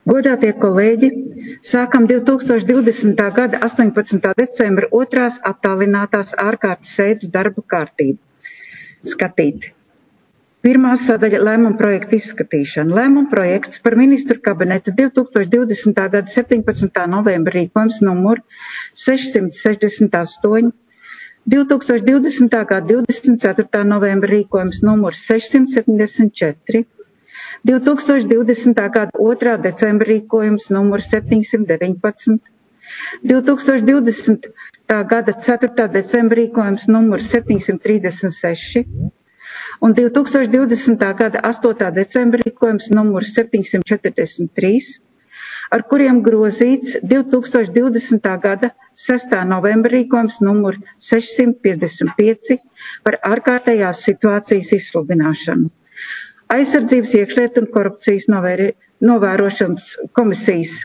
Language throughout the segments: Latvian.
Godātie kolēģi, sākam 2020. gada 18. decembra 2. attālinātās ārkārtas sēdes darba kārtību skatīt. Pirmā sadaļa lēmuma projekta izskatīšana. Lēmuma projekts par ministru kabineta 2020. gada 17. novembra rīkojums numur 668, 2020. gada 24. novembra rīkojums numur 674, 2020. gada 2. decembra rīkojums numur 719, 2020. gada 4. decembra rīkojums numur 736 un 2020. gada 8. decembra rīkojums numur 743, ar kuriem grozīts 2020. gada 6. novembra rīkojums numur 655 par ārkārtējās situācijas izsludināšanu. Aizsardzības, iekšlietu un korupcijas novērošanas komisijas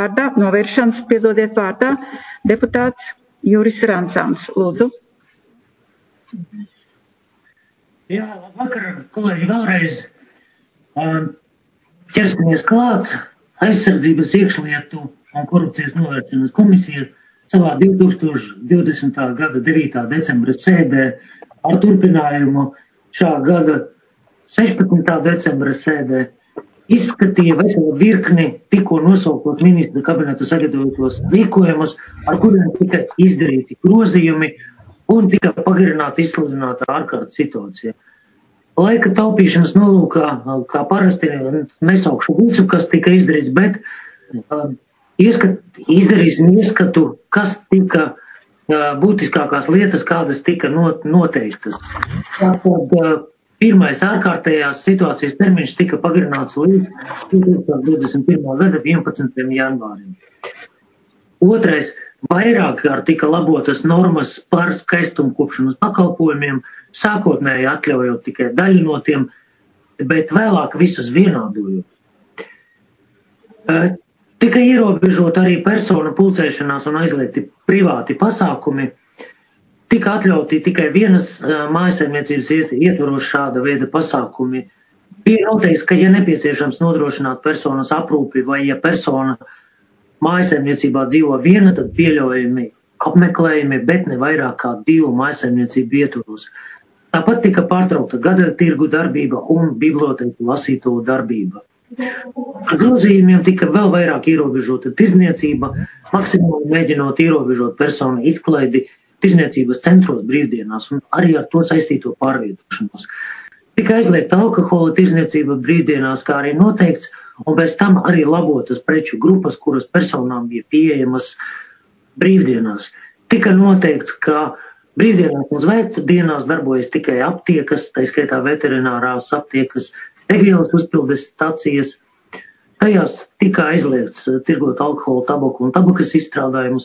vārdā deputāts Juris Rancāns. Lūdzu. Jā, labvakar, kolēģi, vēlreiz ķersimies klāt. Aizsardzības, iekšlietu un korupcijas novēršanas komisija savā 2020. gada 9. decembra sēdē ar turpinājumu šā gada 16. decembra sēdē izskatīja veselu virkni tikko nosaukot ministra kabineta sagatavotos rīkojumus, ar kuriem tika izdarīti grozījumi un tika pagarināta izsludināta ārkārtas situācija. Laika taupīšanas nolūkā, kā parasti, nesaukšu visu, kas tika izdarīts, bet izdarīsim ieskatu, kas tika būtiskākās lietas, kādas tika noteiktas. Tātad pirmais ārkārtējās situācijas termiņš tika pagarināts līdz 2021. gada 11. janvārim. Otrais, vairāk kārt tika labotas normas par skaistumkopšanas pakalpojumiem, sākotnēji atļaujot tikai daļu no tiem, bet vēlāk visus vienādojot. Tika ierobežot arī personu pulcēšanās un aizliegti privāti pasākumi. Tika atļauti tikai vienas mājasaimniecības ietvaros šāda veida pasākumi. Bija noteikts, ka, ja nepieciešams nodrošināt personas aprūpi vai ja persona mājasaimniecībā dzīvo viena, tad pieļaujami apmeklējumi, bet ne vairāk kā 2 mājasaimniecību ietvaros. Tāpat tika pārtraukta gada tirgu darbība un bibliotēku lasīto darbība. Ar grozījumiem tika vēl vairāk ierobežota tirdzniecība, maksimāli mēģinot ierobežot personu izklaidi tirdzniecības centros brīvdienās un arī ar to saistīto pārvietošanos. Tika aizliegta alkohola tirdzniecība brīvdienās, kā arī noteikts, un bez tam arī labotas preču grupas, kuras personām bija pieejamas brīvdienās. Tika noteikts, ka brīvdienās un svētku dienās darbojas tikai aptiekas, tā skaitā veterinārās aptiekas, degvielas uzpildes stacijas. Tajās tika aizliegts tirgot alkoholu, tabaku un tabakas izstrādājumus.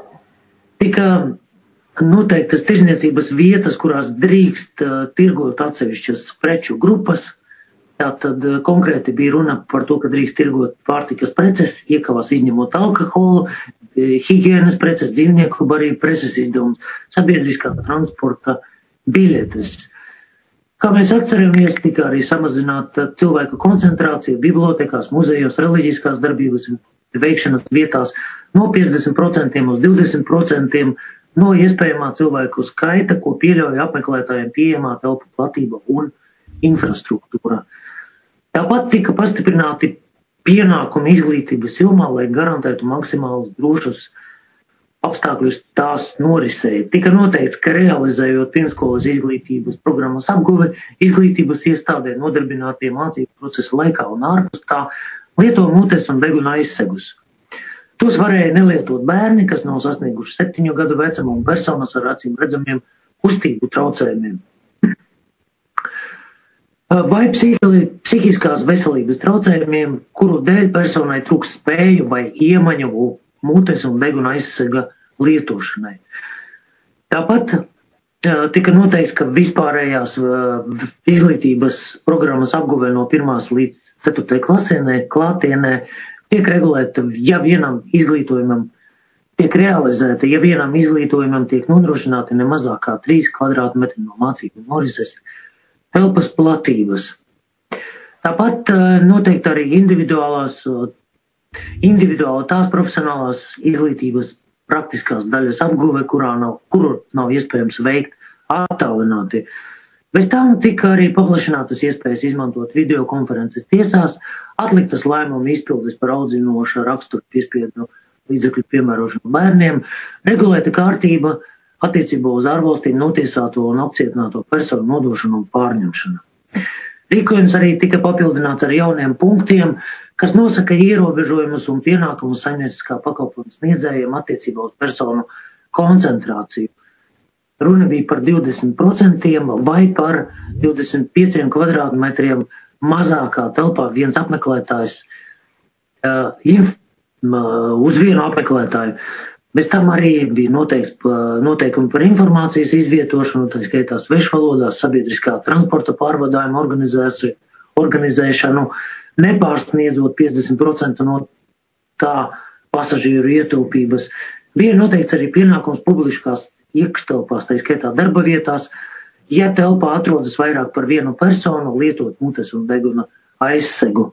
Tika noteiktas tirdzniecības vietas, kurās drīkst tirgot atsevišķas preču grupas. Tātad konkrēti bija runa par to, ka drīkst tirgot pārtikas preces, iekavās izņemot alkoholu, higienas preces, dzīvnieku barību preces izdevums, sabiedriskā transporta biļetes. Kā mēs atceramies, tika arī samazināta cilvēku koncentrācija bibliotekās, muzejos, reliģiskās darbības veikšanas vietās no 50% uz 20% no iespējamā cilvēku skaita, ko pieļauj apmeklētājiem pieejamā telpu platība un infrastruktūra. Tāpat tika pastiprināti pienākumi izglītības jomā, lai garantētu maksimāli drošus apstākļus tās norisēja. Tika noteikts, ka realizējot pirmskolas izglītības programmas apguve, izglītības iestādē nodarbinātie mācību procesa laikā un ārpus tā lieto mutes un deguna aizsegus. Tos varēja nelietot bērni, kas nav sasnieguši 7 gadu vecumu un personas ar acīm redzamiem kustību traucējumiem. Vai psihiskās veselības traucējumiem, kuru dēļ personai trūks spēju vai iemaņu mutes un deguna aizsega lietošanai. Tāpat tika noteikts, ka vispārējās izglītības programmas apguvē no 1. līdz 4. klasienē klātienē tiek regulēta, ja vienam izglītojumam tiek realizēta, ja vienam izglītojumam tiek nodrošināti ne mazāk kā 3 kvadrātmetri no mācību norises telpas platības. Tāpat noteikti arī individuālās individuāli tās profesionālās izglītības praktiskās daļas apguve, kuru nav iespējams veikt attālināti. Bez tām tika arī paplašinātas iespējas izmantot videokonferences tiesās, atliktas lēmumu izpildes par audzinoša rakstura piespiedu līdzekļu piemērošanu bērniem, regulēta kārtība attiecībā uz ārvalstīm notiesāto un apcietināto personu nodošanu un pārņemšanu. Rīkojums arī tika papildināts ar jauniem punktiem, kas nosaka ierobežojumus un pienākumus saimnieciskā pakalpojuma sniedzējiem attiecībā uz personu koncentrāciju. Runa bija par 20% vai par 25 kvadrātmetriem mazākā telpā viens apmeklētājs uz vienu apmeklētāju. Bez tam arī bija noteikumi par informācijas izvietošanu, tā skaitā svešvalodās, sabiedriskā transporta pārvadājuma organizēšanu, nepārsniedzot 50% no tā pasažieru ietaupības. Bija noteikts arī pienākums publiskās iekštelpās, tā skaitā darba vietās, ja telpā atrodas vairāk par vienu personu, lietot mutes un deguna aizsegu.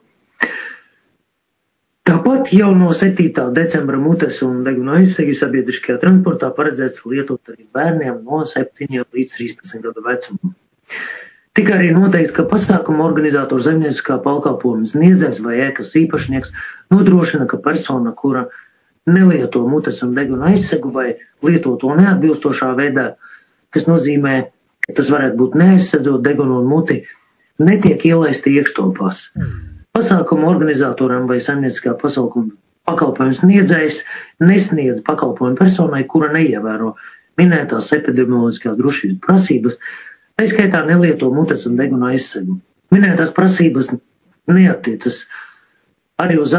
Tāpat jau no 7. decembra mutes un deguna aizsegi sabiedriskajā transportā paredzēts lietot arī bērniem no 7 līdz 13 gadu vecumam. Tika arī noteikts, ka pasākuma organizators zemnieciskā pakalpojuma sniedzējs vai ēkas īpašnieks nodrošina, ka persona, kura nelieto mutes un deguna aizsegu vai lieto to neatbilstošā veidā, kas nozīmē, ka tas varētu būt neaizsedzot degunu un muti, netiek ielaisti iekštelpās. Pasākuma organizatoram vai saimnieciskā pakalpojuma sniedzējs nesniedz pakalpojumu personai, kura neievēro minētās epidemioloģiskās drošības prasības, tā skaitā nelieto mutes un deguna aizsegu. Minētās prasības neattiecas arī uz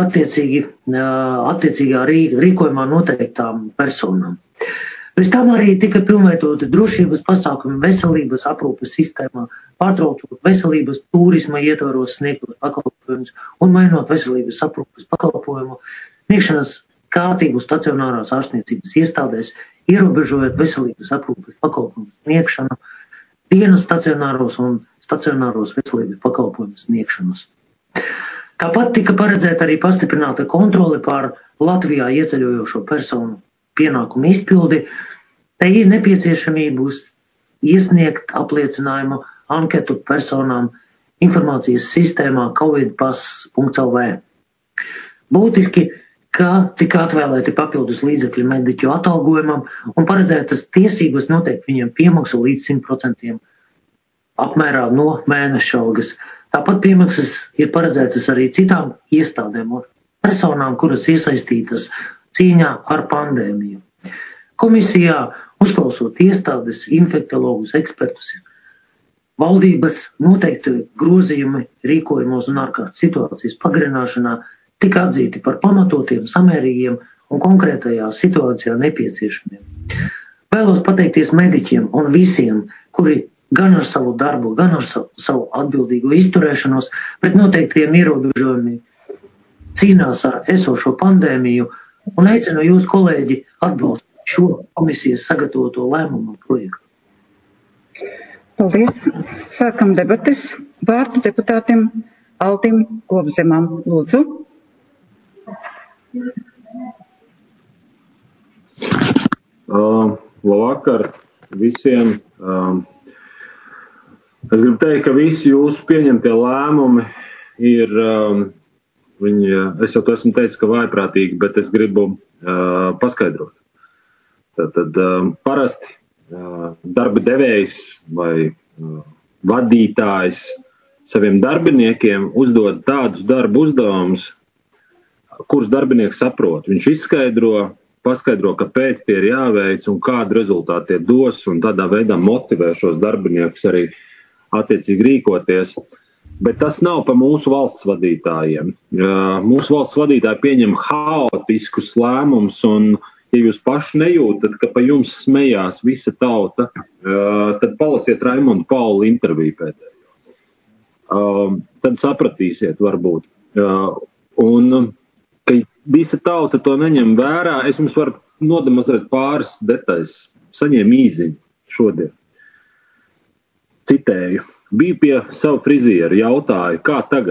attiecīgā rīkojumā noteiktām personām. Bez tam arī tika pilnveidoti drošības pasākumi veselības aprūpes sistēmā, pārtraucot veselības turisma ietvaros sniegtos pakalpojumus un mainot veselības aprūpes pakalpojumu sniegšanas kārtību stacionārās ārstniecības iestādēs, ierobežojot veselības aprūpes pakalpojumu sniegšanu, dienas stacionāros un stacionāros veselības pakalpojumu sniegšanas. Tāpat tika paredzēta arī pastiprināta kontrole pār Latvijā ieceļojošo personu pienākumu izpildi. Te ir nepieciešamība iesniegt apliecinājumu anketu personām informācijas sistēmā covidpass.lv. Būtiski, ka tika atvēlēti papildus līdzekļi mediķu atalgojumam un paredzētas tiesības noteikt viņiem piemaksu līdz 100% apmērā no mēneša algas. Tāpat piemaksas ir paredzētas arī citām iestādēm un personām, kuras iesaistītas cīņā ar pandēmiju. Komisijā, uzklausot iestādes, infektologus, ekspertus, valdības noteikti grozījumi rīkojumos un ārkārtas situācijas pagarināšanā tika atzīti par pamatotiem, samērīgiem un konkrētajā situācijā nepieciešamiem. Vēlos pateikties mediķiem un visiem, kuri gan ar savu darbu, gan ar savu atbildīgo izturēšanos pret noteiktiem ierobežojumiem cīnās ar esošo pandēmiju un aicinu jūs, kolēģi, atbalstīt šo komisijas sagatavoto lēmumu projektu. Paldies. Sākam debates. Vārds deputātiem Altim Kopzemam. Lūdzu. Labvakar visiem. Es gribu teikt, ka visi jūsu pieņemtie lēmumi ir, es jau to esmu teicis, ka vājprātīgi, bet es gribu paskaidrot. Tad parasti darba devējs vai vadītājs saviem darbiniekiem uzdod tādus darba uzdevumus, kurus darbinieks saprot. Viņš izskaidro, paskaidro, kāpēc tie ir jāveic un kādu rezultātu tie dos, un tādā veidā motivē šos darbiniekus arī attiecīgi rīkoties. Bet tas nav pa mūsu valsts vadītājiem. Mūsu valsts vadītāji pieņem haotiskus lēmumus, un ja jūs paši nejūtat, ka pa jums smējās visa tauta, tad palasiet Raimonda Paula interviju pēdējo. Tad sapratīsiet varbūt. Un, ka visa tauta to neņem vērā, es jums varu nodemonstrēt pāris detaļas. Saņēmu īziņu šodien. Citēju. Biju pie savu frizieru, jautāju, kā tagad?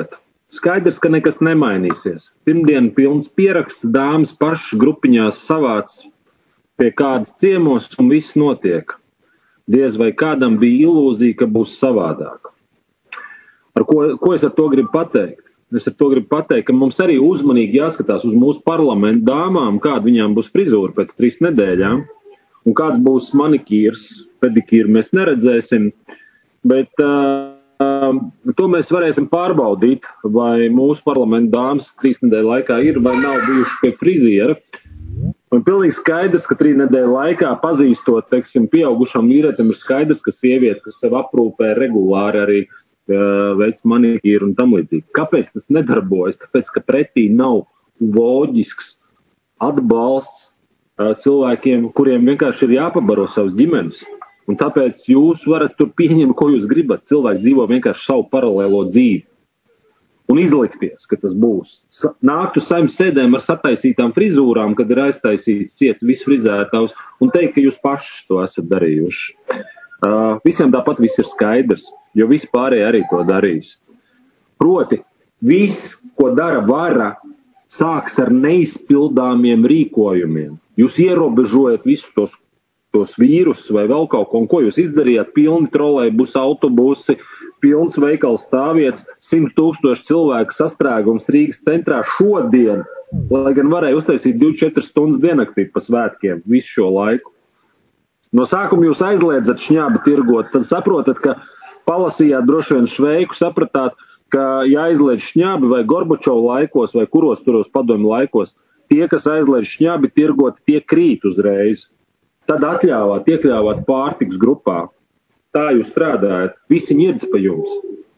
Skaidrs, ka nekas nemainīsies. Pirmdien pilns pieraksts, dāmas pašas grupiņās savāc pie kādas ciemos un viss notiek. Diez vai kādam bija ilūzija, ka būs savādāk. Ko es ar to gribu pateikt? Es ar to gribu pateikt, ka mums arī uzmanīgi jāskatās uz mūsu parlamentu dāmām, kāda viņām būs frizūra pēc 3 nedēļām, un kāds būs manikīrs, pedikīri mēs neredzēsim, bet to mēs varēsim pārbaudīt, vai mūsu parlamentu dāmas 3 nedēļu laikā ir vai nav bijuši pie friziera. Un pilnīgi skaidrs, ka 3 nedēļu laikā pazīstot, teiksim, pieaugušam vīrietim ir skaidrs, ka sieviete, kas sev aprūpē regulāri arī veids manikīru un tam līdzīgi. Kāpēc tas nedarbojas? Tāpēc, ka pretī nav loģisks atbalsts cilvēkiem, kuriem vienkārši ir jāpabaro savas ģimenes. Un tāpēc jūs varat tur pieņemt, ko jūs gribat. Cilvēki dzīvo vienkārši savu paralēlo dzīvi. Un izlikties, ka tas būs. Nākt uz Saeimas sēdēm ar sataisītām frizūrām, kad ir aiztaisīts ciet visfrizētājs, un teikt, ka jūs pašas to esat darījuši. Visiem tāpat viss ir skaidrs, jo visi pārējie arī to darīs. Proti, viss, ko dara vara, sāks ar neizpildāmiem rīkojumiem. Jūs ierobežojat visus tos vīrusus vai vēl kaut ko, un ko jūs izdarījāt? Pilni trolejbusi, autobusi, pilns veikals stāvvietas, 100 000 cilvēku sastrēgums Rīgas centrā šodien, lai gan varēja uztaisīt 24 stundas diennaktī pa svētkiem visu šo laiku. No sākuma jūs aizliedzat šņābi tirgot, tad saprotat, ka palasījāt droši vien Šveiku, sapratāt, ka jāizliedz šņābi vai Gorbačova laikos vai kuros turos padomju laikos, tie, kas aizliedz šņābi tirgot, tie krīt uzreiz. Tad iekļāvāt pārtikas grupā. Tā jūs strādājat. Visi ņirdz pa jums.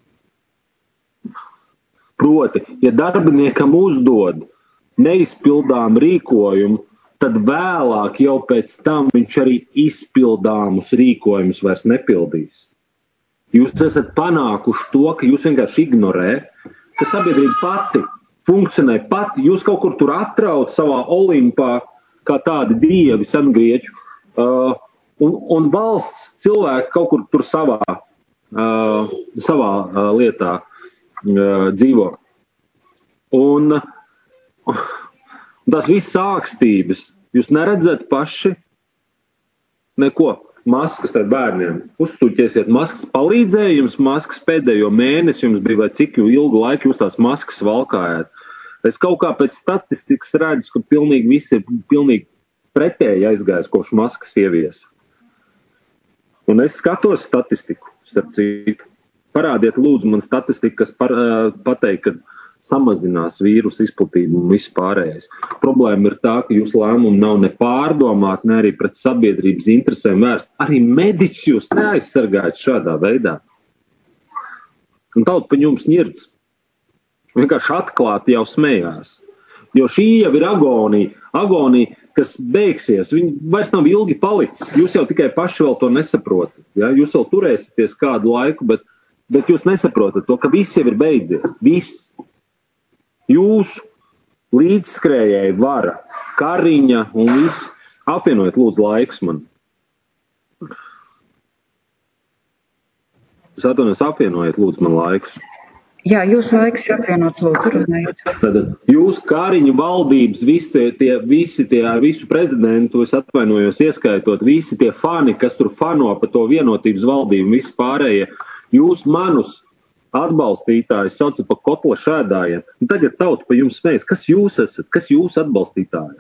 Proti, ja darbiniekam uzdod neizpildām rīkojumu, tad vēlāk jau pēc tam viņš arī izpildāmus rīkojumus vairs nepildīs. Jūs esat panākuši to, ka jūs vienkārši ignorē, ka sabiedrība pati funkcionē pati. Jūs kaut kur tur atrauc savā olimpā, kā tādi dievi sengrieķu. Un valsts cilvēki kaut kur tur savā lietā dzīvo. Un tas viss ākstības. Jūs neredzat paši neko. Maskas tad bērniem. Uztuķiesiet maskas. Palīdzēja jums maskas pēdējo mēnesi, jums bija vai cik ilgu laiku jūs tās maskas valkājāt. Es kaut kā pēc statistikas redzu, ka pilnīgi viss ir pilnīgi pretēji aizgājis, kopš maskas ieviesa. Un es skatos statistiku, starp citu. Parādiet lūdzu man statistiku, kas pateikt, ka samazinās vīrusu izplatību un viss pārējais. Problēma ir tā, ka jūsu lēmumi nav ne pārdomāti, ne arī pret sabiedrības interesēm vērst. Arī mediķis jūs neaizsargājat šādā veidā. Un tauta pa jums ņirdz. Vienkārši atklāti jau smējās. Jo šī jau ir agonija, kas beigsies. Viņi vairs nav ilgi palicis. Jūs jau tikai paši vēl to nesaprotat. Ja? Jūs vēl turēsieties kādu laiku, bet jūs nesaprotat to, ka viss jau ir beidzies. Viss. Jūsu līdzskrējēji vara, Kariņa un viss. Apvienojiet lūdzu laikus man. Es atvainojos, apvienojiet lūdzu man laikus. Jā, jūsu laiks ir apvienots, lūdzu, runājiet. Tad jūs Kariņu valdības, visu prezidentu, es atvainojos, ieskaitot, visi tie fani, kas tur fano pa to vienotības valdību, visi pārējie, jūs manus atbalstītājus saucat pa kotla šēdājiem. Un tagad tauta pa jums smējas. Kas jūs esat? Kas jūs atbalstītāji?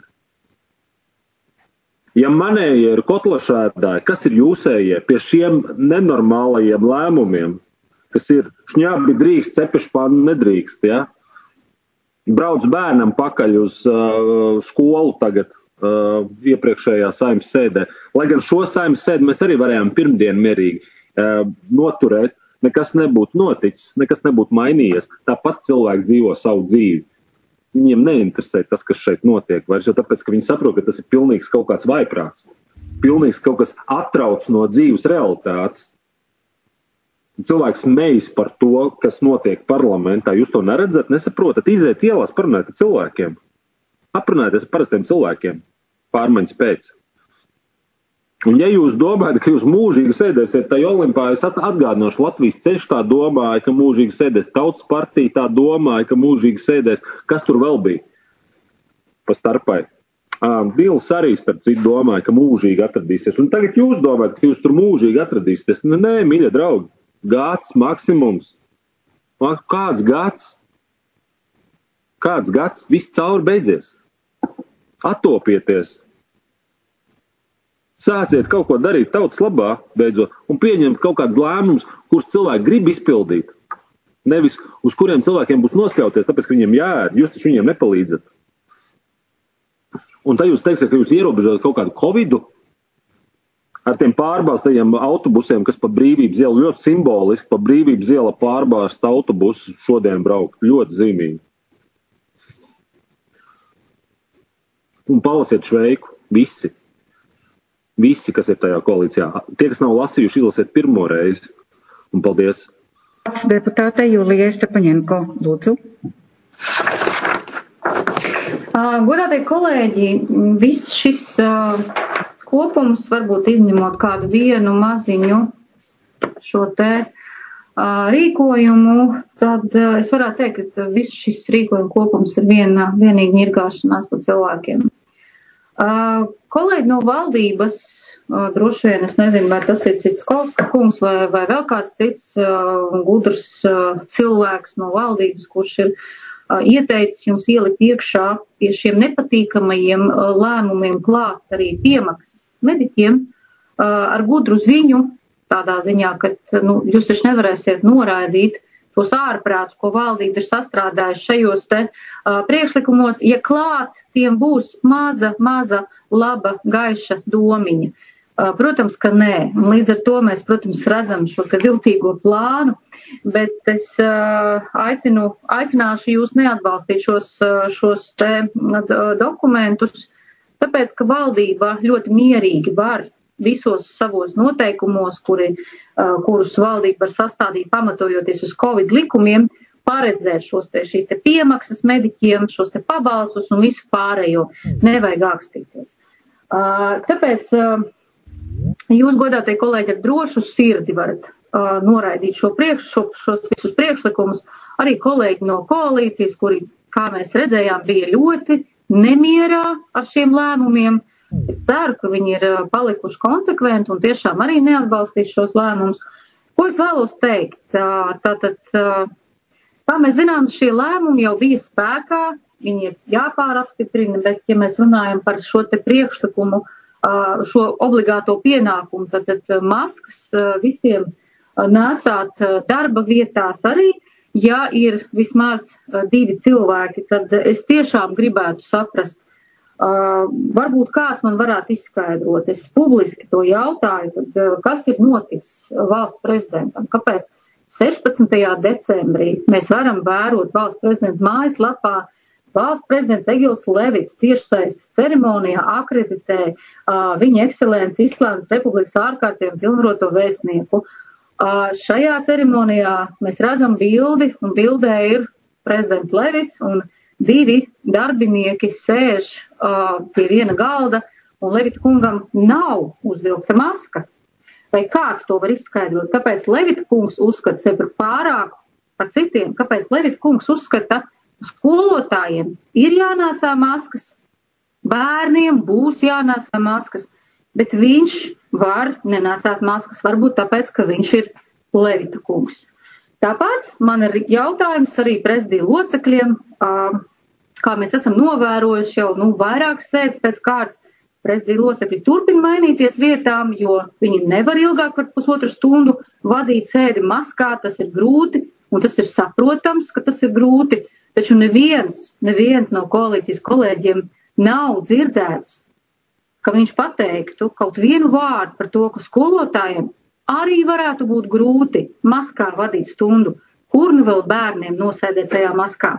Ja manējie ir kotla šēdāji, kas ir jūsējie pie šiem nenormālajiem lēmumiem? Kas ir šņābi drīkst, cepešpānu nedrīkst, ja? Brauc bērnam pakaļ uz skolu tagad iepriekšējā Saeimas sēdē. Lai gan šo Saeimas sēdi mēs arī varējām pirmdien mierīgi noturēt, nekas nebūtu noticis, nekas nebūtu mainījies. Tāpat cilvēki dzīvo savu dzīvi. Viņiem neinteresē tas, kas šeit notiek vairs, jo tāpēc, ka viņi saprot, ka tas ir pilnīgs kaut kāds vaiprāts. Pilnīgs kaut kas atrauc no dzīves realitātes. Cilvēks smejas par to, kas notiek parlamentā. Jūs to neredzat, nesaprotat, iziet ielās, parunājat ar cilvēkiem. Aprunājieties ar parastiem cilvēkiem. Pārmaiņas pēc. Un ja jūs domājat, ka jūs mūžīgi sēdēsiet tajā Olimpā, es atgādināšu, Latvijas ceļš tā domāja, ka mūžīgi sēdēs, Tautas partija tā domāja, ka mūžīgi sēdēs. Kas tur vēl bija? Pa starpai. Bils arī starp citu domāja, ka mūžīgi atradīsies. Un tagad jūs domājat, ka jūs tur mūžīgi atradīsieties. Nē, mīļie draugi, gads maksimums. Kāds gads? Kāds gads? Viss cauri beidzies. Attopieties. Sāciet kaut ko darīt tautas labā, beidzot, un pieņemt kaut kādus lēmumus, kurus cilvēki grib izpildīt. Nevis uz kuriem cilvēkiem būs noskļauties, tāpēc, ka viņiem jāēd, jūs taču viņiem nepalīdzat. Un tad jūs teiksiet, ka jūs ierobežojat kaut kādu covidu ar tiem pārbāstajiem autobusiem, kas pa Brīvības ielu ļoti simboliski, pa Brīvības iela pārbāsta autobusu šodien braukt. Ļoti zīmīgi. Un palasiet Šveiku. Visi. Visi, kas ir tajā koalīcijā. Tie, kas nav lasījuši, ilasiet pirmo reizi. Un paldies. Deputāte Julija Stepaņenko, lūdzu. Godātie kolēģi, viss šis kopums, varbūt izņemot kādu vienu maziņu šo te rīkojumu, tad es varētu teikt, ka viss šis rīkojuma kopums ir vienīgi ņirgāšanās par cilvēkiem. Kolēģi no valdības, droši vien, es nezinu, vai tas ir Citskovska kungs vai vēl kāds cits gudrs cilvēks no valdības, kurš ir ieteicis jums ielikt iekšā pie šiem nepatīkamajiem lēmumiem klāt arī piemaksas mediķiem ar gudru ziņu, tādā ziņā, ka jūs taču nevarēsiet noraidīt tos ārprātus, ko valdība ir sastrādājuši šajos te priekšlikumos, ja klāt tiem būs maza, laba, gaiša domiņa. Protams, ka nē. Līdz ar to mēs, protams, redzam šo te viltīgo plānu, bet es aicināšu jūs neatbalstīt šos te dokumentus, tāpēc, ka valdība ļoti mierīgi var visos savos noteikumos, kurus valdība var sastādīt pamatojoties uz Covid likumiem, paredzēt šīs te piemaksas mediķiem, šos te pabalstus un visu pārējo. Nevajag ākstīties. Tāpēc jūs, godātie kolēģi, ar drošu sirdi varat noraidīt šos visus priekšlikumus. Arī kolēģi no koalīcijas, kuri, kā mēs redzējām, bija ļoti nemierā ar šiem lēmumiem. Es ceru, ka viņi ir palikuši konsekventi un tiešām arī neatbalstīs šos lēmumus. Ko es vēlos teikt? Tātad, kā mēs zinām, šie lēmumi jau bija spēkā, viņi ir jāpārapstiprina, bet ja mēs runājam par šo te priekšlikumu, šo obligāto pienākumu, tad maskas visiem nesāt darba vietās arī, ja ir vismaz 2 cilvēki, tad es tiešām gribētu saprast, varbūt kāds man varētu izskaidrot. Es publiski to jautāju, tad, kas ir noticis valsts prezidentam, kāpēc 16. decembrī mēs varam vērot valsts prezidenta mājaslapā, valsts prezidents Egils Levits tiešsaistes ceremonijā akreditē viņa ekscelences Islandes Republikas ārkārtējo pilnvaroto vēstnieku. Šajā ceremonijā mēs redzam bildi, un bildē ir prezidents Levits un 2 darbinieki sēž pie viena galda, un Levita kungam nav uzvilkta maska. Vai kāds to var izskaidrot? Kāpēc Levita kungs uzskata sevi par pārāku par citiem? Kāpēc Levita kungs uzskata, skolotājiem ir jānēsā maskas, bērniem būs jānēsā maskas, bet viņš var nenēsāt maskas, varbūt tāpēc, ka viņš ir Levita kungs. Tāpat man ir jautājums arī prezidija locekļiem, kā mēs esam novērojuši jau vairākas sēdes pēc kārtas, prezidija locekļi turpina mainīties vietām, jo viņi nevar ilgāk par pusotru stundu vadīt sēdi maskā, tas ir grūti, un tas ir saprotams, ka tas ir grūti. Taču neviens no koalīcijas kolēģiem nav dzirdēts, ka viņš pateiktu kaut vienu vārdu par to, ka skolotājiem arī varētu būt grūti maskā vadīt stundu, kur nu vēl bērniem nosēdēt tajā maskā.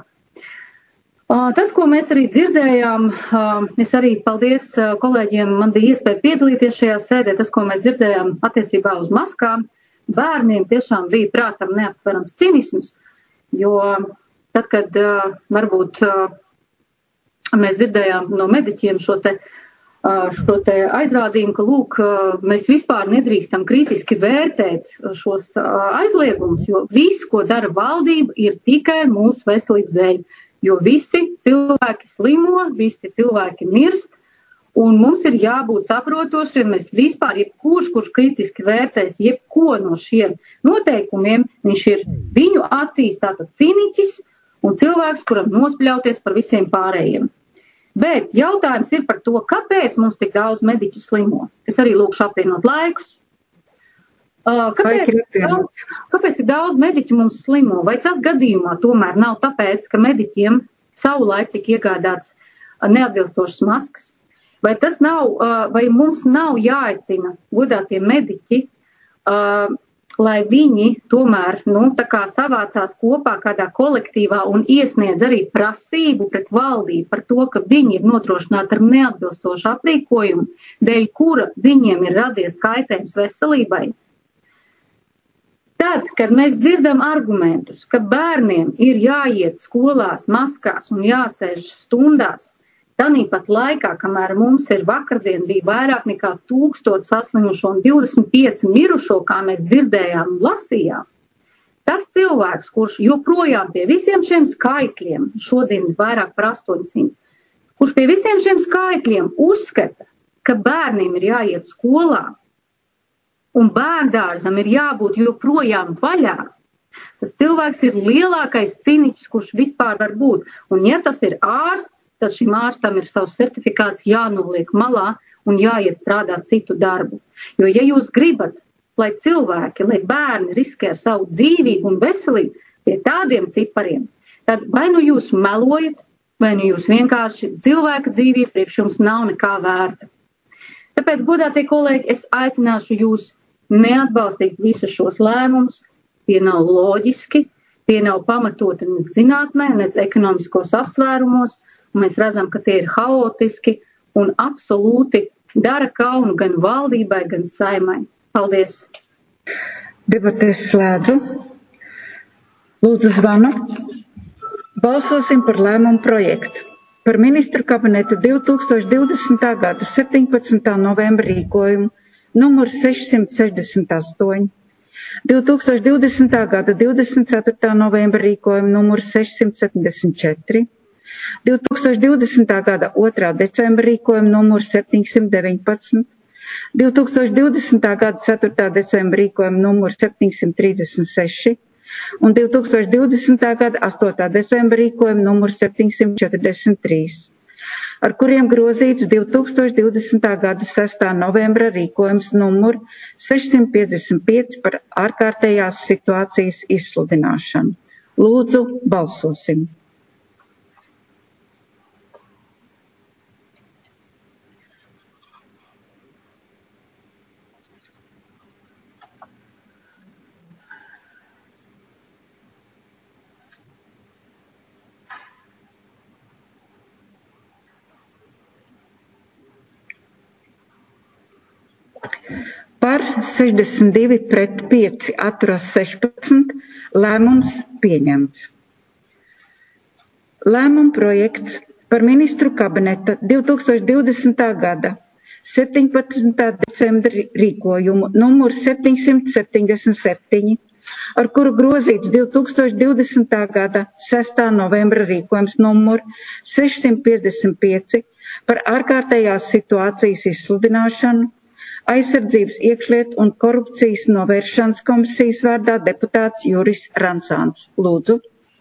Tas, ko mēs arī dzirdējām, es arī paldies kolēģiem, man bija iespēja piedalīties šajā sēdē, tas, ko mēs dzirdējām attiecībā uz maskām, bērniem tiešām bija prātam neaptverams cinisms, jo tad, kad varbūt mēs dzirdējām no mediķiem šo te šo te aizrādījumu, ka, lūk, mēs vispār nedrīkstam kritiski vērtēt šos aizliegumus, jo viss, ko dara valdība, ir tikai mūsu veselības dēļ, jo visi cilvēki slimo, visi cilvēki mirst, un mums ir jābūt saprotošiem, mēs vispār, kurš kritiski vērtēs, jebko no šiem noteikumiem, viņš ir viņu acīs tātad cīniķis un cilvēks, kuram nospļauties par visiem pārējiem. Bet jautājums ir par to, kāpēc mums tik daudz mediķu slimo. Es arī lūkšu apvienot laikus. Kāpēc tik daudz mediķu mums slimo? Vai tas gadījumā tomēr nav tāpēc, ka mediķiem savulaik tika iegādāts neatbilstošas maskas? Vai tas nav, vai mums nav jāaicina godātie mediķi, lai viņi tomēr, tā kā savācās kopā kādā kolektīvā un iesniedz arī prasību pret valdību par to, ka viņi ir nodrošināti ar neatbilstošu aprīkojumu, dēļ kura viņiem ir radies kaitējums veselībai. Tad, kad mēs dzirdam argumentus, ka bērniem ir jāiet skolās maskās un jāsēž stundās, tanīpat laikā, kamēr mums ir vakardien bija vairāk nekā 1000 saslimušo un 25 mirušo, kā mēs dzirdējām un lasījām, tas cilvēks, kurš joprojām pie visiem šiem skaitļiem, šodien ir vairāk par 800, kurš pie visiem šiem skaitļiem uzskata, ka bērniem ir jāiet skolā un bērndārzam ir jābūt joprojām vaļā, tas cilvēks ir lielākais cīniķis, kurš vispār var būt. Un ja tas ir ārsts, tad šim ārstam ir savs certifikāts jānoliek malā un jāiet strādāt citu darbu. Jo ja jūs gribat, lai cilvēki, lai bērni riskē ar savu dzīvību un veselību pie tādiem cipariem, tad vai nu jūs melojat, vai nu jūs vienkārši cilvēka dzīvība priekš jums nav nekā vērta. Tāpēc, godātie kolēģi, es aicināšu jūs neatbalstīt visus šos lēmumus, tie nav loģiski, tie nav pamatoti nec zinātnē, nec ekonomiskos apsvērumos, un mēs redzam, ka tie ir haotiski un absolūti dara kaunu gan valdībai, gan saimai. Paldies! Debatēs slēdzu. Lūdzu zvanu. Balsosim par lēmumu projektu. Par ministru kabineta 2020. gada 17. novembra rīkojumu numur 668, 2020. gada 24. novembra rīkojumu numur 674, 2020. gada 2. decembra rīkojumu numur 719, 2020. gada 4. decembra rīkojumu numur 736 un 2020. gada 8. decembra rīkojumu numur 743, ar kuriem grozīts 2020. gada 6. novembra rīkojums numur 655 par ārkārtējās situācijas izsludināšanu. Lūdzu, balsosim! Par 62 pret 5 atturas 16, lēmums pieņemts. Lēmuma projekts par ministru kabineta 2020. gada 17. decembra rīkojumu numur 777, ar kuru grozīts 2020. gada 6. novembra rīkojums numur 655 par ārkārtējās situācijas izsludināšanu, Aizsardzības iekšlietu un korupcijas novēršanas komisijas vārdā deputāts Juris Rancāns. Lūdzu.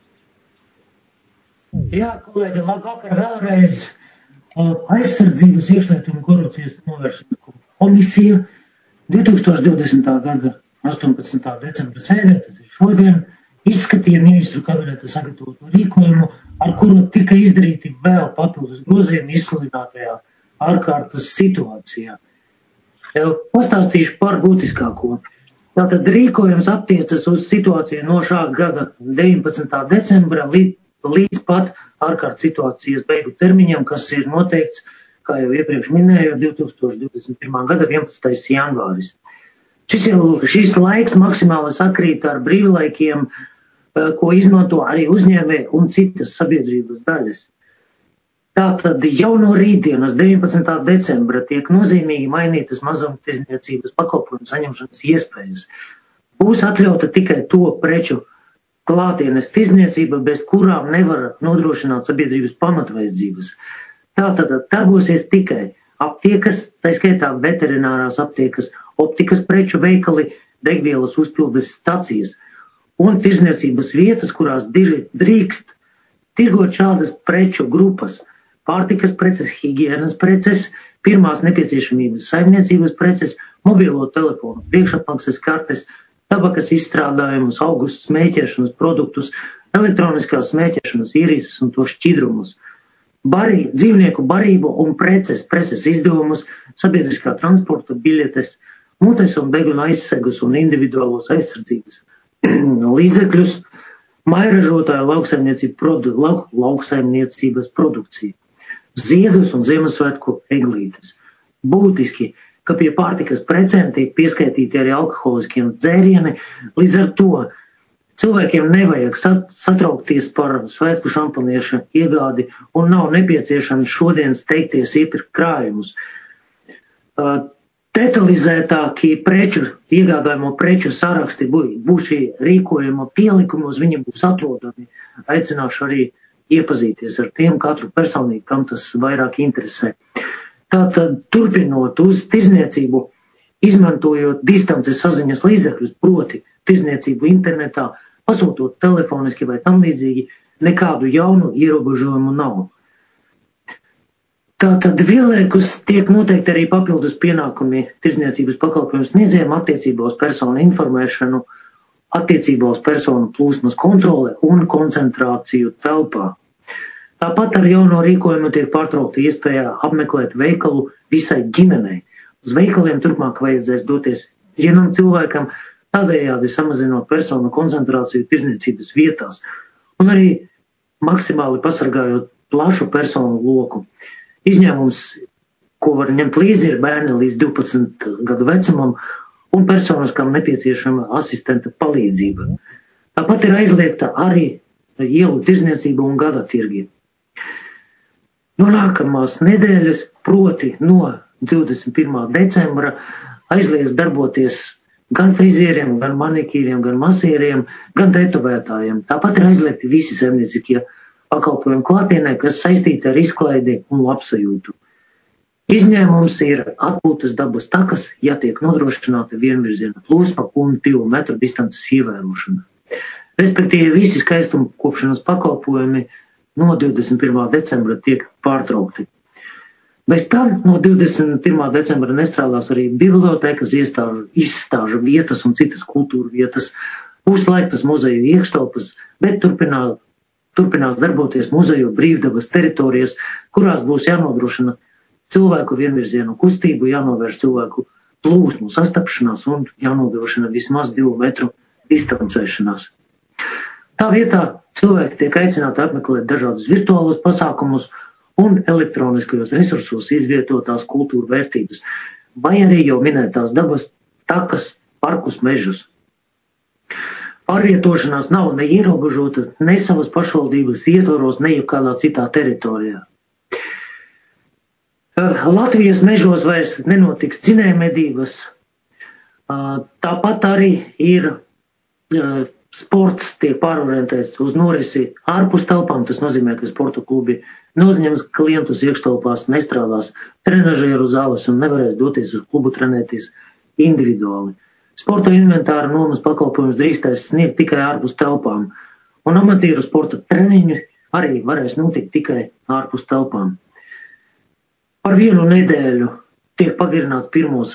Jā, kolēģi, labvakar vēlreiz. Aizsardzības iekšlietu un korupcijas novēršanas komisija 2020. gada 18. decembra sēdē, tas ir šodien, izskatīja ministru kabineta sagatavotu rīkojumu, ar kuru tika izdarīti vēl papildus grozījumi izsludinātajā ārkārtas situācijā. Pastāstīšu par būtiskāko. Tātad rīkojums attiecas uz situāciju no šā gada 19. decembra līdz pat ārkārtas situācijas beigu termiņam, kas ir noteikts, kā jau iepriekš minēju, 2021. gada 11. janvāris. Šis laiks maksimāli sakrīt ar brīvlaikiem, ko izmanto arī uzņēmēji un citas sabiedrības daļas. Tātad jau no rītdienas, 19. decembra, tiek nozīmīgi mainītas mazumtirdzniecības pakalpojumu saņemšanas iespējas. Būs atļauta tikai to preču klātienes tirdzniecība, bez kurām nevar nodrošināt sabiedrības pamatvajadzības. Tātad darbosies tikai aptiekas, tā skaitā veterinārās aptiekas, optikas preču veikali, degvielas uzpildes stacijas un tirdzniecības vietas, kurās drīkst tirgot šādas preču grupas. Pārtikas preces, higienas preces, pirmās nepieciešamības saimniecības preces, mobilo telefonu, priekšapmaksas kartes, tabakas izstrādājumus, augus smēķēšanas produktus, elektroniskās smēķēšanas ierīces un to šķidrumus, dzīvnieku barību un preces izdevumus, sabiedriskā transporta biļetes, mutes un deguna aizsegus un individuālos aizsardzības līdzekļus, mairažotāju lauksaimniecības produkciju, ziedus un Ziemassvētku eglītes. Būtiski, ka pie pārtikas precēm tiek pieskaitīti arī alkoholiskiem dzērieni, līdz ar to cilvēkiem nevajag satraukties par svētku šampanieša iegādi un nav nepieciešams šodien steigties iepirkt krājumus. Detalizētākie iegādājumo preču saraksti būs šī rīkojuma pielikumos, viņi būs atrodami. Aicināšu arī iepazīties ar tiem katru personīgi, kam tas vairāk interesē. Tātad turpinot uz tirdzniecību, izmantojot distances saziņas līdzekļus, proti tirdzniecību internetā, pasūtot telefoniski vai tam līdzīgi, nekādu jaunu ierobežojumu nav. Tātad vienlaikus tiek noteikti arī papildus pienākumi tirdzniecības pakalpojumu sniedzējiem attiecībā uz personu informēšanu, attiecībā uz personu plūsmas kontrole un koncentrāciju telpā. Tāpat ar jauno rīkojumu tiek pārtraukta iespēja apmeklēt veikalu visai ģimenei. Uz veikaliem turpmāk vajadzēs doties vienam cilvēkam, tādējādi samazinot personu koncentrāciju tirdzniecības vietās un arī maksimāli pasargājot plašu personu loku. Izņēmums, ko var ņemt līdzi, ir bērni līdz 12 gadu vecumam un personas, kam nepieciešama asistenta palīdzība. Tāpat ir aizliegta arī ielu tirdzniecība un gada tirgi. No nākamās nedēļas, proti no 21. decembra, aizliedz darboties gan frizieriem, gan manikīriem, gan masieriem, gan tetovētājiem. Tāpat ir aizliegti visi saimnieciskie pakalpojumi klātienē, kas saistīti ar izklaidi un labsajūtu. Izņēmums ir atpūtas dabas takas, ja tiek nodrošināta vienvirziena plūsma un 2 metru distances ievērošana. Respektīvi, visi skaistuma kopšanas pakalpojumi no 21. decembra tiek pārtraukti. Bez tam no 21. decembra nestrādās arī bibliotekas, izstāžu vietas un citas kultūra vietas, būs slēgtas muzeju iekštelpas, bet turpinās darboties muzeju brīvdabas teritorijas, kurās būs jānodrošina cilvēku vienvirzienu kustību, jānovērš cilvēku plūsmu sastapšanās un jānodrošina vismaz 2 metru distancēšanās. Tā vietā cilvēki tiek aicināti apmeklēt dažādus virtuālos pasākumus un elektroniskajos resursos izvietotās kultūra vērtības, vai arī jau minētās dabas takas, parkus, mežus. Pārvietošanās nav ne ierobežotas, ne savas pašvaldības ietvaros, ne jebkādā citā teritorijā. Latvijas mežos vairs nenotiks dzinējmedības, tāpat arī ir sports tiek pārorientēts uz norisi ārpus telpām, tas nozīmē, ka sporta klubi neuzņems klientus iekštelpās, nestrādās trenažieru zāles un nevarēs doties uz klubu trenēties individuāli. Sporta inventāra nomas pakalpojumus drīkstēs sniegt tikai ārpus telpām, un amatieru sporta treniņi arī varēs notikt tikai ārpus telpām. Par 1 nedēļu tiek pagarināts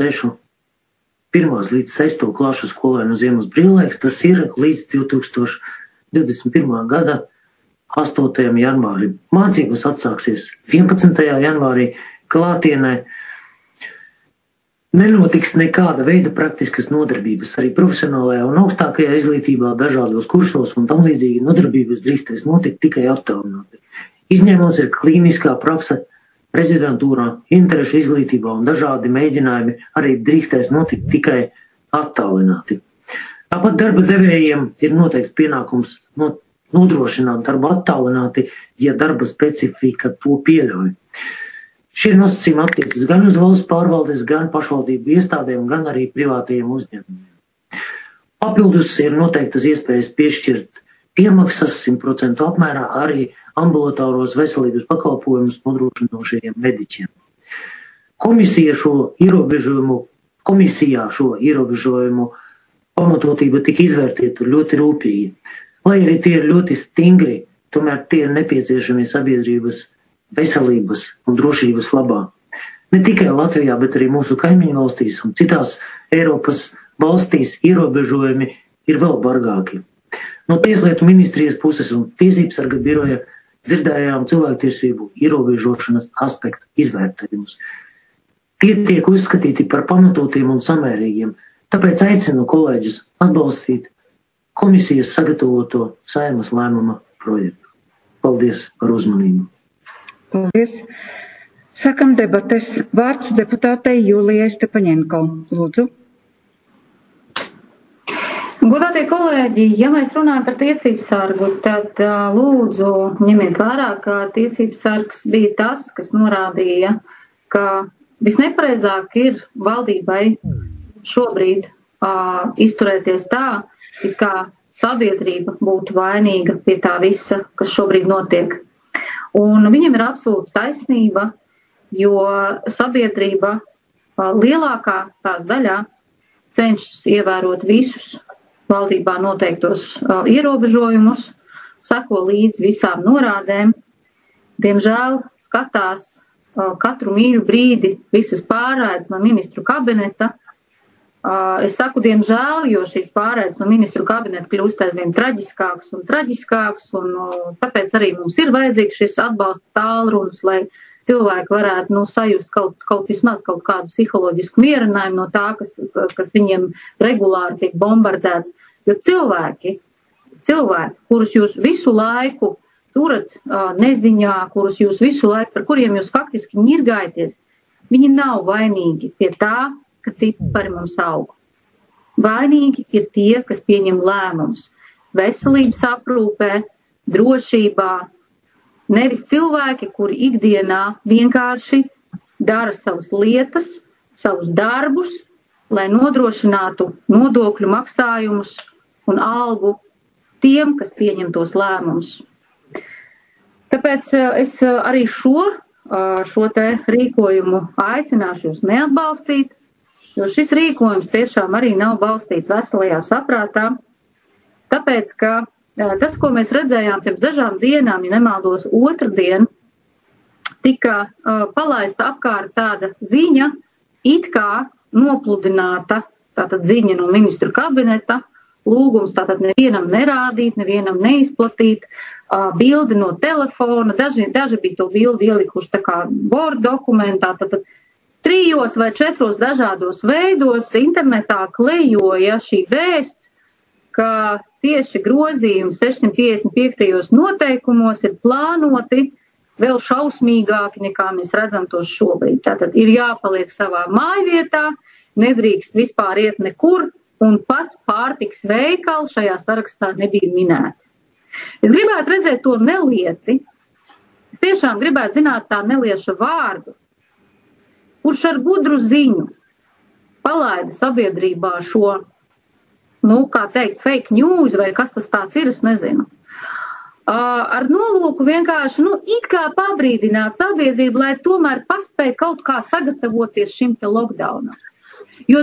1. līdz 6. klašu skolēnu ziemas brīvlaiks, tas ir līdz 2021. gada 8. janvārim. Mācības atsāksies 11. janvārī klātienē. Nenotiks nekāda veida praktiskas nodarbības, arī profesionālajā un augstākajā izglītībā, dažādos kursos un tam līdzīgi nodarbības drīkstēs notikt tikai attālināti. Izņēmums ir klīniskā prakse rezidentūrā, interešu izglītībā un dažādi mēģinājumi arī drīkstēs notikt tikai attālināti. Tāpat darba devējiem ir noteikts pienākums nodrošināt darbu attālināti, ja darba specifika to pieļauj. Šie nosacījumi attiecas gan uz valsts pārvaldes, gan pašvaldību iestādēm, gan arī privātajiem uzņēmumiem. Papildus ir noteiktas iespējas piešķirt piemaksas 100% apmērā arī ambulatāros veselības pakalpojumus nodrošinošajiem mediķiem. Komisijā šo ierobežojumu pamatotība tika izvērtīta ļoti rūpīgi. Lai arī tie ir ļoti stingri, tomēr tie ir nepieciešami sabiedrības veselības un drošības labā. Ne tikai Latvijā, bet arī mūsu kaimiņu valstīs un citās Eiropas valstīs ierobežojumi ir vēl bargāki. No Tieslietu ministrijas puses un Tiesību sarga biroja dzirdējām cilvēktiesību ierobežošanas aspektu izvērtējumus. Tie tiek uzskatīti par pamatotiem un samērīgiem, tāpēc aicinu kolēģus atbalstīt komisijas sagatavoto Saeimas lēmuma projektu. Paldies par uzmanību. Paldies. Sākam debates. Vārds deputātei Julijai Stepaņenko. Lūdzu. Godātie kolēģi, ja mēs runājam par tiesību sargu, tad lūdzu ņemiet vērā, ka tiesību sargs bija tas, kas norādīja, ka visnepareizāk ir valdībai šobrīd izturēties tā, kā sabiedrība būtu vainīga pie tā visa, kas šobrīd notiek. Un viņam ir absolūta taisnība, jo sabiedrība lielākā tās daļā cenšas ievērot visus valdībā noteiktos ierobežojumus, seko līdz visām norādēm. Diemžēl skatās katru mīļu brīdi visas pārraides no ministru kabineta. Es saku diemžēl, jo šīs pārraides no ministru kabineta kļūst aizvien traģiskāks, un tāpēc arī mums ir vajadzīgs šis atbalsta tālrunis, lai cilvēki varētu sajust vismaz kaut kādu psiholoģisku mierinājumu no tā, kas viņiem regulāri tiek bombardēts. Jo cilvēki, kurus jūs visu laiku turat neziņā, kurus jūs visu laiku, par kuriem jūs faktiski ņirgājaties, viņi nav vainīgi pie tā, ka cipari mums aug. Vainīgi ir tie, kas pieņem lēmumus veselības aprūpē, drošībā, nevis cilvēki, kuri ikdienā vienkārši dara savas lietas, savus darbus, lai nodrošinātu nodokļu maksājumus un algu tiem, kas pieņem tos lēmumus. Tāpēc es arī šo te rīkojumu aicināšu jūs neatbalstīt, jo šis rīkojums tiešām arī nav balstīts veselajā saprātā, tāpēc, ka tas, ko mēs redzējām pirms dažām dienām, ja nemaldos otrdien, tika palaista apkārt tāda ziņa, it kā nopludināta tātad ziņa no ministru kabineta, lūgums tātad nevienam nerādīt, nevienam neizplatīt, bildi no telefona, daži bija to bildi ielikuši tā kā Word dokumentā, tātad 3 vai 4 dažādos veidos internetā klejoja šī vēsts, ka tieši grozījumi 655. noteikumos ir plānoti vēl šausmīgāki, nekā mēs redzam tos šobrīd. Tātad ir jāpaliek savā mājvietā, nedrīkst vispār iet nekur, un pat pārtiks veikali šajā sarakstā nebija minēti. Es gribētu redzēt to nelieti, es tiešām gribētu zināt tā nelieša vārdu, kurš ar gudru ziņu palaida sabiedrībā šo, kā teikt, fake news vai kas tas tāds ir, es nezinu. Ar nolūku vienkārši, it kā pabrīdināt sabiedrību, lai tomēr paspēj kaut kā sagatavoties šim te lockdownam. Jo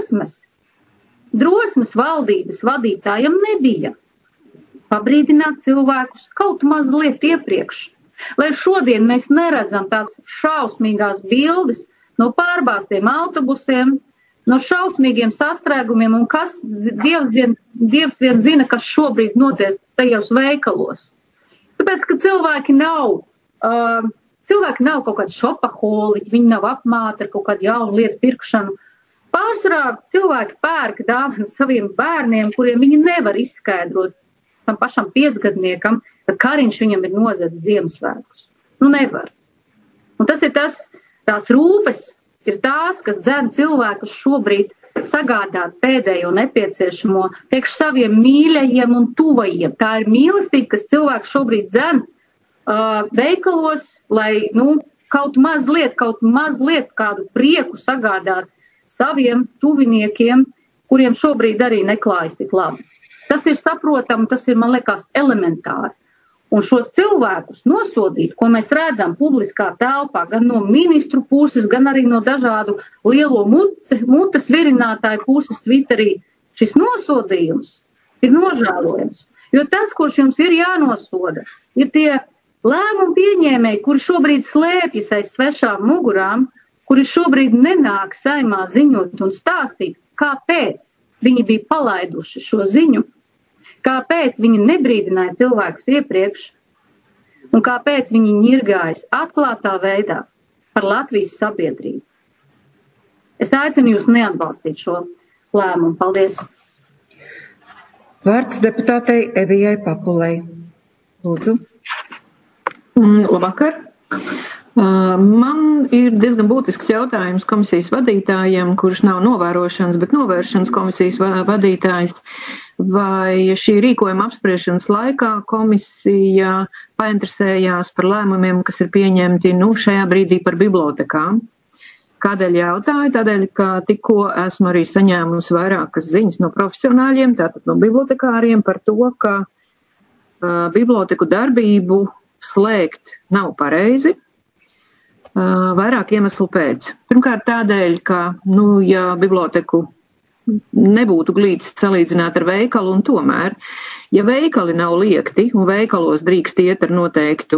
drosmes valdības vadītājam nebija pabrīdināt cilvēkus kaut mazliet iepriekš. Lai šodien mēs neredzam tās šausmīgās bildes no pārbāztiem autobusiem, no šausmīgiem sastrēgumiem un kas Dievs vien zina, kas šobrīd notiek tajos veikalos. Tāpēc, ka cilvēki nav kaut kādi šopaholiķi, viņi nav apmāti ar kaut kādu jaunu lietu pirkšanu. Pārsvarā cilvēki pērka dāvanas saviem bērniem, kuriem viņi nevar izskaidrot tam pašam 5-gadniekam, ka kariņš viņam ir nozadzis Ziemassvētkus. Nevar. Un tas ir tās rūpes ir tās, kas dzen cilvēkus šobrīd sagādāt pēdējo nepieciešamo priekš saviem mīļajiem un tuvajiem. Tā ir mīlestība, kas cilvēks šobrīd dzen veikalos, lai, kaut mazliet kādu prieku sagādāt saviem tuviniekiem, kuriem šobrīd arī neklājas tik labi. Tas ir saprotami, tas ir, man liekas, elementāri. Un šos cilvēkus nosodīt, ko mēs redzam publiskā telpā, gan no ministru puses, gan arī no dažādu lielo mutes virinātāju puses Twitterī, šis nosodījums ir nožēlojams. Jo tas, kurš jums ir jānosoda, ir tie lēmumu pieņēmēji, kuri šobrīd slēpjas aiz svešām mugurām, kuri šobrīd nenāk saimā ziņot un stāstīt, kāpēc viņi bija palaiduši šo ziņu, kāpēc viņi nebrīdināja cilvēkus iepriekš un kāpēc viņi ņirgājas atklātā veidā par Latvijas sabiedrību. Es aicinu jūs neatbalstīt šo lēmumu. Paldies! Vārds deputātei Evijai Papulei. Lūdzu. Labvakar! Man ir diezgan būtisks jautājums komisijas vadītājiem, kurš nav novērošanas, bet novēršanas komisijas vadītājs. Vai šī rīkojuma apspriešanas laikā komisija painteresējās par lēmumiem, kas ir pieņemti šajā brīdī par bibliotekām? Kādēļ jautāju? Tādēļ, ka tikko esmu arī saņēmusi vairākas ziņas no profesionāļiem, tātad no bibliotekāriem par to, ka biblioteku darbību slēgt nav pareizi. Vairāk iemeslu pēc. Pirmkārt tādēļ, ka, ja biblioteku nebūtu glīts salīdzināt ar veikalu, un tomēr, ja veikali nav liekti un veikalos drīkst iet ar noteiktu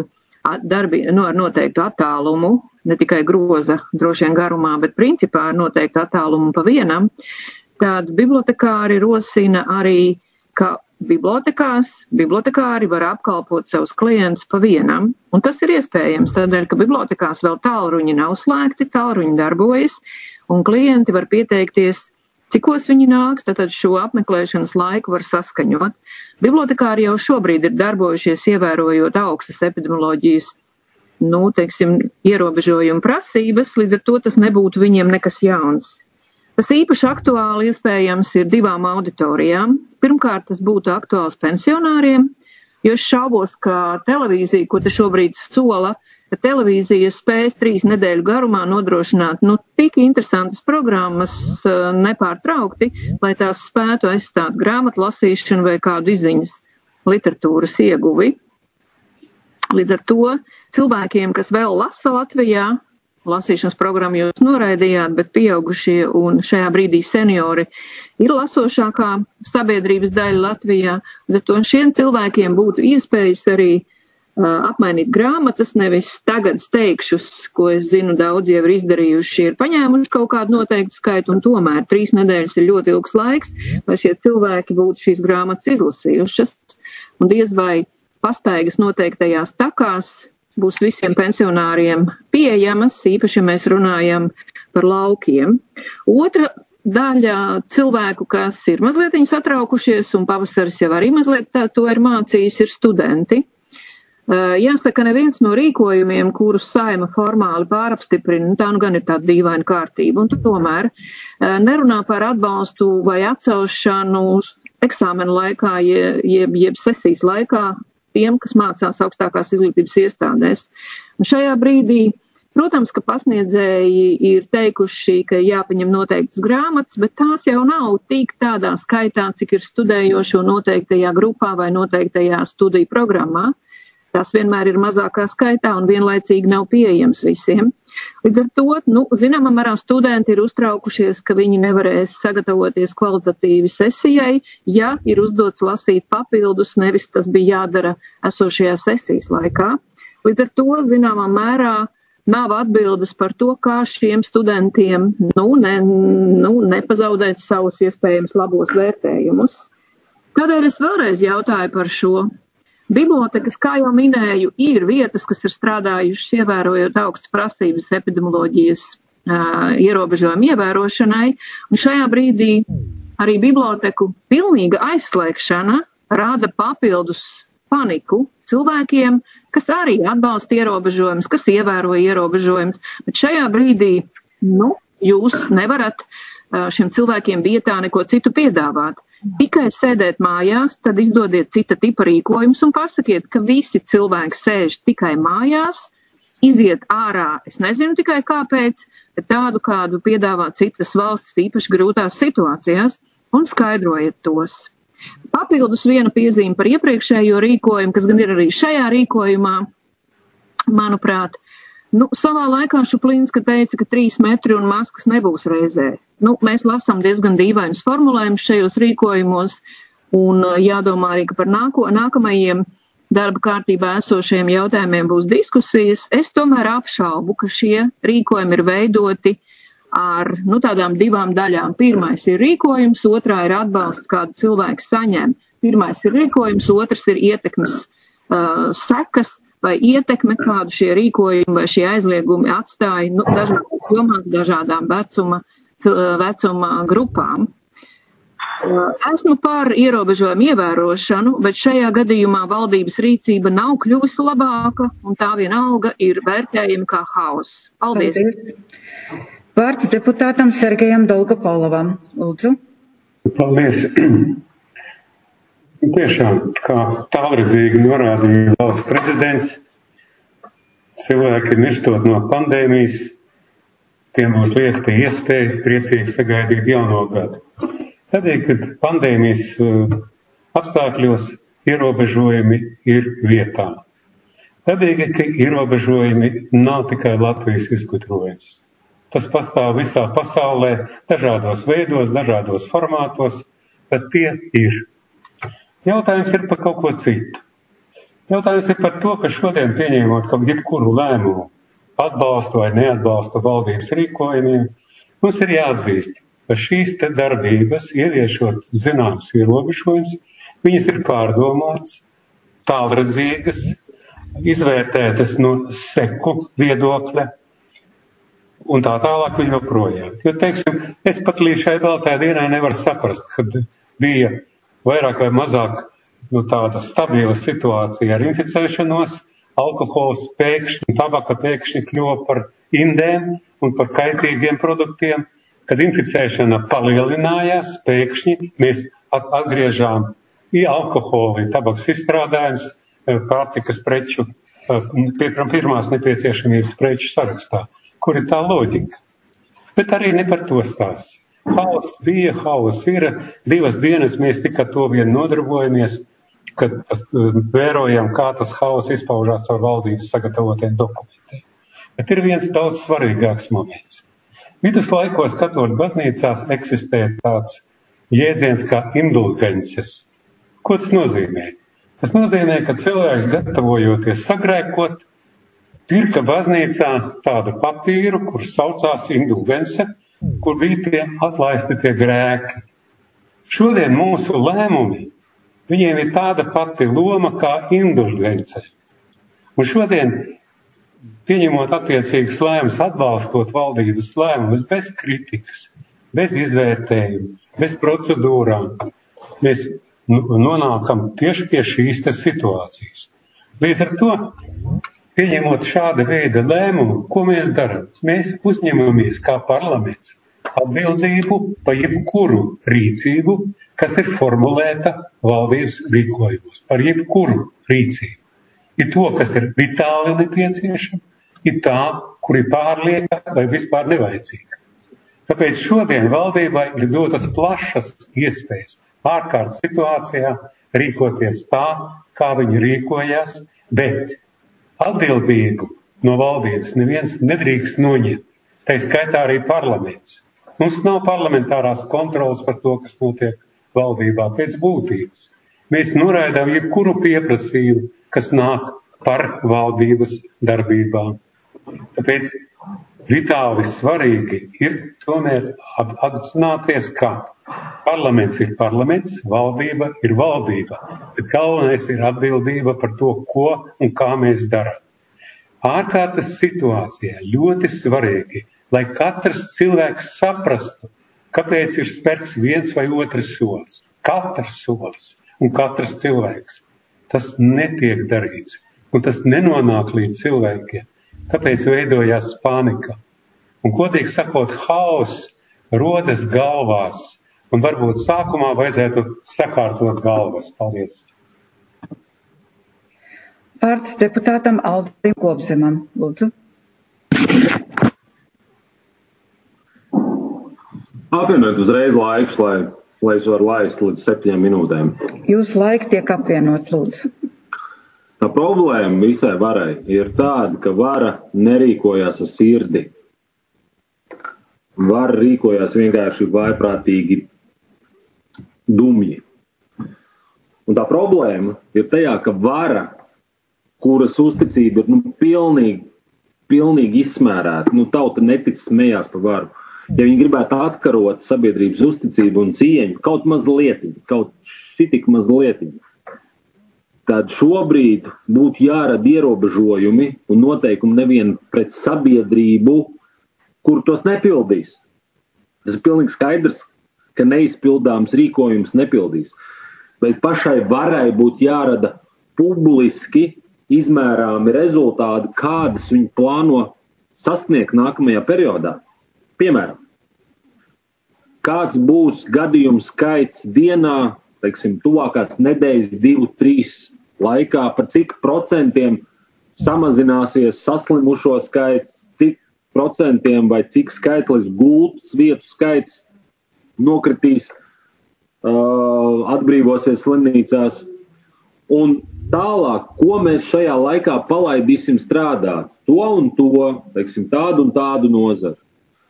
attālumu, ne tikai groza droši vien garumā, bet principā ar noteiktu attālumu pa vienam, tad bibliotekāri rosina arī, ka bibliotekāri var apkalpot savus klientus pa vienam, un tas ir iespējams tādēļ, ka bibliotekās vēl tālruņi nav slēgti, tālruņi darbojas, un klienti var pieteikties, cikos viņi nāks, tad šo apmeklēšanas laiku var saskaņot. Bibliotekāri jau šobrīd ir darbojušies ievērojot augstas epidemioloģijas, ierobežojumu prasības, līdz ar to tas nebūtu viņiem nekas jauns. Tas īpaši aktuāli iespējams ir divām auditorijām. Pirmkārt, tas būtu aktuāls pensionāriem, jo es šaubos, ka televīzija, ko te šobrīd sola, ka televīzija spēs 3 nedēļu garumā nodrošināt tik interesantas programmas nepārtraukti, lai tās spētu aizstāt grāmatu lasīšanu vai kādu izziņas literatūras ieguvi. Līdz ar to cilvēkiem, kas vēl lasa Latvijā, lasīšanas programmu jūs noraidījāt, bet pieaugušie un šajā brīdī seniori ir lasošākā sabiedrības daļa Latvijā. Līdz ar to šiem cilvēkiem būtu iespējas arī apmainīt grāmatas, nevis tagad steigšus, ko es zinu daudz jau ir izdarījuši, ir paņēmuši kaut kādu noteiktu skaitu, un tomēr 3 nedēļas ir ļoti ilgs laiks, lai šie cilvēki būtu šīs grāmatas izlasījušas. Un diez vai pastaigas noteiktajās takās būs visiem pensionāriem pieejamas, īpaši, ja mēs runājam par laukiem. Otra daļa cilvēku, kas ir mazliet satraukušies, un pavasaris jau arī mazliet to ir mācījis, ir studenti. Jāsaka, neviens no rīkojumiem, kurus Saeima formāli pārapstiprina, tā gan ir tāda dīvaina kārtība, un tomēr nerunā par atbalstu vai atcelšanu eksāmenu laikā, jeb sesijas laikā, tiem, kas mācās augstākās izglītības iestādēs. Un šajā brīdī, protams, ka pasniedzēji ir teikuši, ka jāpaņem noteiktas grāmatas, bet tās jau nav tik tādā skaitā, cik ir studējošo noteiktajā grupā vai noteiktajā studiju programmā. Tās vienmēr ir mazākā skaitā un vienlaicīgi nav pieejams visiem. Līdz ar to, zināmā mērā studenti ir uztraukušies, ka viņi nevarēs sagatavoties kvalitatīvi sesijai, ja ir uzdots lasīt papildus, nevis tas bija jādara esošajā sesijas laikā. Līdz ar to, zināmā mērā, nav atbildes par to, kā šiem studentiem nepazaudēt savus iespējams labos vērtējumus. Tādēļ es vēlreiz jautāju par šo. Bibliotekas, kā jau minēju, ir vietas, kas ir strādājušas ievērojot augstas prasības epidemioloģijas ierobežojumu ievērošanai, un šajā brīdī arī biblioteku pilnīga aizslēgšana rada papildus paniku cilvēkiem, kas arī atbalsta ierobežojumus, kas ievēro ierobežojumus, bet šajā brīdī, jūs nevarat šiem cilvēkiem vietā neko citu piedāvāt. Tikai sēdēt mājās, tad izdodiet cita tipa rīkojumus un pasakiet, ka visi cilvēki sēž tikai mājās, iziet ārā, es nezinu tikai kāpēc, bet tādu, kādu piedāvā citas valstis īpaši grūtās situācijās, un skaidrojiet tos. Papildus viena piezīme par iepriekšējo rīkojumu, kas gan ir arī šajā rīkojumā, manuprāt, savā laikā Šuplinska teica, ka 3 metri un maskas nebūs reizē. Mēs lasām diezgan dīvainus formulējumus šajos rīkojumos, un jādomā arī, ka par nākamajiem darba kārtībā esošiem jautājumiem būs diskusijas. Es tomēr apšaubu, ka šie rīkojumi ir veidoti ar tādām 2 daļām. Pirmais ir rīkojums, otrā ir atbalsts, kādu cilvēku saņem. Pirmais ir rīkojums, otrs ir ietekmes sekas vai ietekme, kādu šie rīkojumi vai šie aizliegumi atstāja dažādās jomās, dažādām vecuma grupām. Esmu par ierobežojumu ievērošanu, bet šajā gadījumā valdības rīcība nav kļuvusi labāka, un tā vienalga ir vērtējama kā hauss. Paldies! Vārds deputātam Sergejam Dolgopolovam. Lūdzu. Paldies! Tiešām, kā tālredzīgi norādīja valsts prezidents, cilvēki mirstot no pandēmijas, tiem būs liekta iespēja priecīgi sagaidīt jauno gadu. Tādēļ, kad pandēmijas apstākļos ierobežojumi ir vietā. Tādēļ, ka ierobežojumi nav tikai Latvijas izgudrojums. Tas pastāv visā pasaulē, dažādos veidos, dažādos formātos, bet tie ir. Jautājums ir par kaut ko citu. Jautājums ir par to, ka šodien pieņēmot kaut jebkuru lēmumu, atbalstu vai neatbalstu valdības rīkojumiem, mums ir jāatzīst, ka šīs te darbības, ieviešot zināmas ierobežojumus, viņas ir pārdomātas, tālredzīgas, izvērtētas no seku viedokļa un tā tālāk un joprojām. Jo, teiksim, es pat līdz šai vēl tā dienai nevaru saprast, kad bija vairāk vai mazāk tāda stabila situācija ar inficēšanos, alkohols pēkšņi, tabaka pēkšņi kļuva par indēm un par kaitīgiem produktiem. Kad inficēšana palielinājās, pēkšņi mēs atgriežām alkoholi, tabakas izstrādājums, pārtikas preču, pirmās nepieciešamības preču sarakstā. Kur ir tā loģika? Bet arī ne par to stāsts. Hauss bija, hauss ir. 2 dienas mēs tikai to vien nodarbojamies, kad vērojam, kā tas hauss izpaužās ar valdības sagatavotiem dokumentiem. Bet ir viens daudz svarīgāks moments. Viduslaikos katoļu baznīcās eksistē tāds jēdziens kā indulgences. Ko tas nozīmē? Tas nozīmē, ka cilvēks gatavojoties sagrēkot, pirka baznīcā tādu papīru, kur saucās indulgence, kur bija tie atlaisti tie grēki. Šodien mūsu lēmumi, viņiem ir tāda pati loma kā indulgence. Un šodien, pieņemot attiecīgas lēmumus, atbalstot valdības lēmumus bez kritikas, bez izvērtējuma, bez procedūrām, mēs nonākam tieši pie šīs situācijas. Līdz ar to, pieņemot šāda veida lēmumu, ko mēs darām? Mēs uzņemamies kā parlaments atbildību par jebkuru rīcību, kas ir formulēta valdības rīkojumos. Par jebkuru rīcību. Ir to, kas ir vitāli nepieciešama, ir tā, kur ir pārlieka vai vispār nevajadzīga. Tāpēc šodien valdībai ir dotas plašas iespējas ārkārtas situācijā rīkoties tā, kā viņi rīkojās, bet atbildību no valdības neviens nedrīkst noņemt. Tā skaitā arī parlaments. Mums nav parlamentārās kontrolas par to, kas notiek valdībā pēc būtības. Mēs noraidām jebkuru pieprasījumu, kas nāk par valdības darbībām. Tāpēc vitāli svarīgi ir tomēr apzināties, ka parlaments ir parlaments, valdība ir valdība. Bet galvenais ir atbildība par to, ko un kā mēs darām. Ārkārtas situācijā ļoti svarīgi, lai katrs cilvēks saprastu, kāpēc ir spērts viens vai otrs solis. Katrs solis un katrs cilvēks. Tas netiek darīts, un tas nenonāk līdz cilvēkiem. Tāpēc veidojās panika. Un, godīgi sakot, hauss rodas galvās. Un varbūt sākumā vajadzētu sakārtot galvas. Paldies. Vārds deputātam Aldim Kopzemam. Lūdzu. Apvienot uzreiz laikus, lai es varu laist līdz 7 minūtēm. Jūsu laiki tiek apvienot, lūdzu. Tā problēma visai varai ir tāda, ka vara nerīkojās ar sirdi. Vara rīkojās vienkārši vaiprātīgi dumji. Un tā problēma ir tajā, ka vara, kuras uzticība ir pilnīgi izsmērēta, tauta netic smējās par varu. Ja viņi gribētu atkarot sabiedrības uzticību un cieņu, kaut šitik mazlietiņu, tad šobrīd būtu jārada ierobežojumi un noteikumi nevien pret sabiedrību, kur tos nepildīs. Tas ir pilnīgi skaidrs, ka neizpildāms rīkojums nepildīs. Bet pašai varai būtu jārada publiski izmērāmi rezultāti, kādas viņi plāno sasniegt nākamajā periodā. Piemēram, kāds būs gadījumu skaits dienā, tuvākās nedēļas 2-3 laikā, par cik procentiem samazināsies saslimušo skaits, cik procentiem vai cik skaitlis gultas vietu skaits nokritīs, atbrīvosies slimnīcās. Un tālāk, ko mēs šajā laikā palaidīsim strādāt, to un to, tādu un tādu nozaru.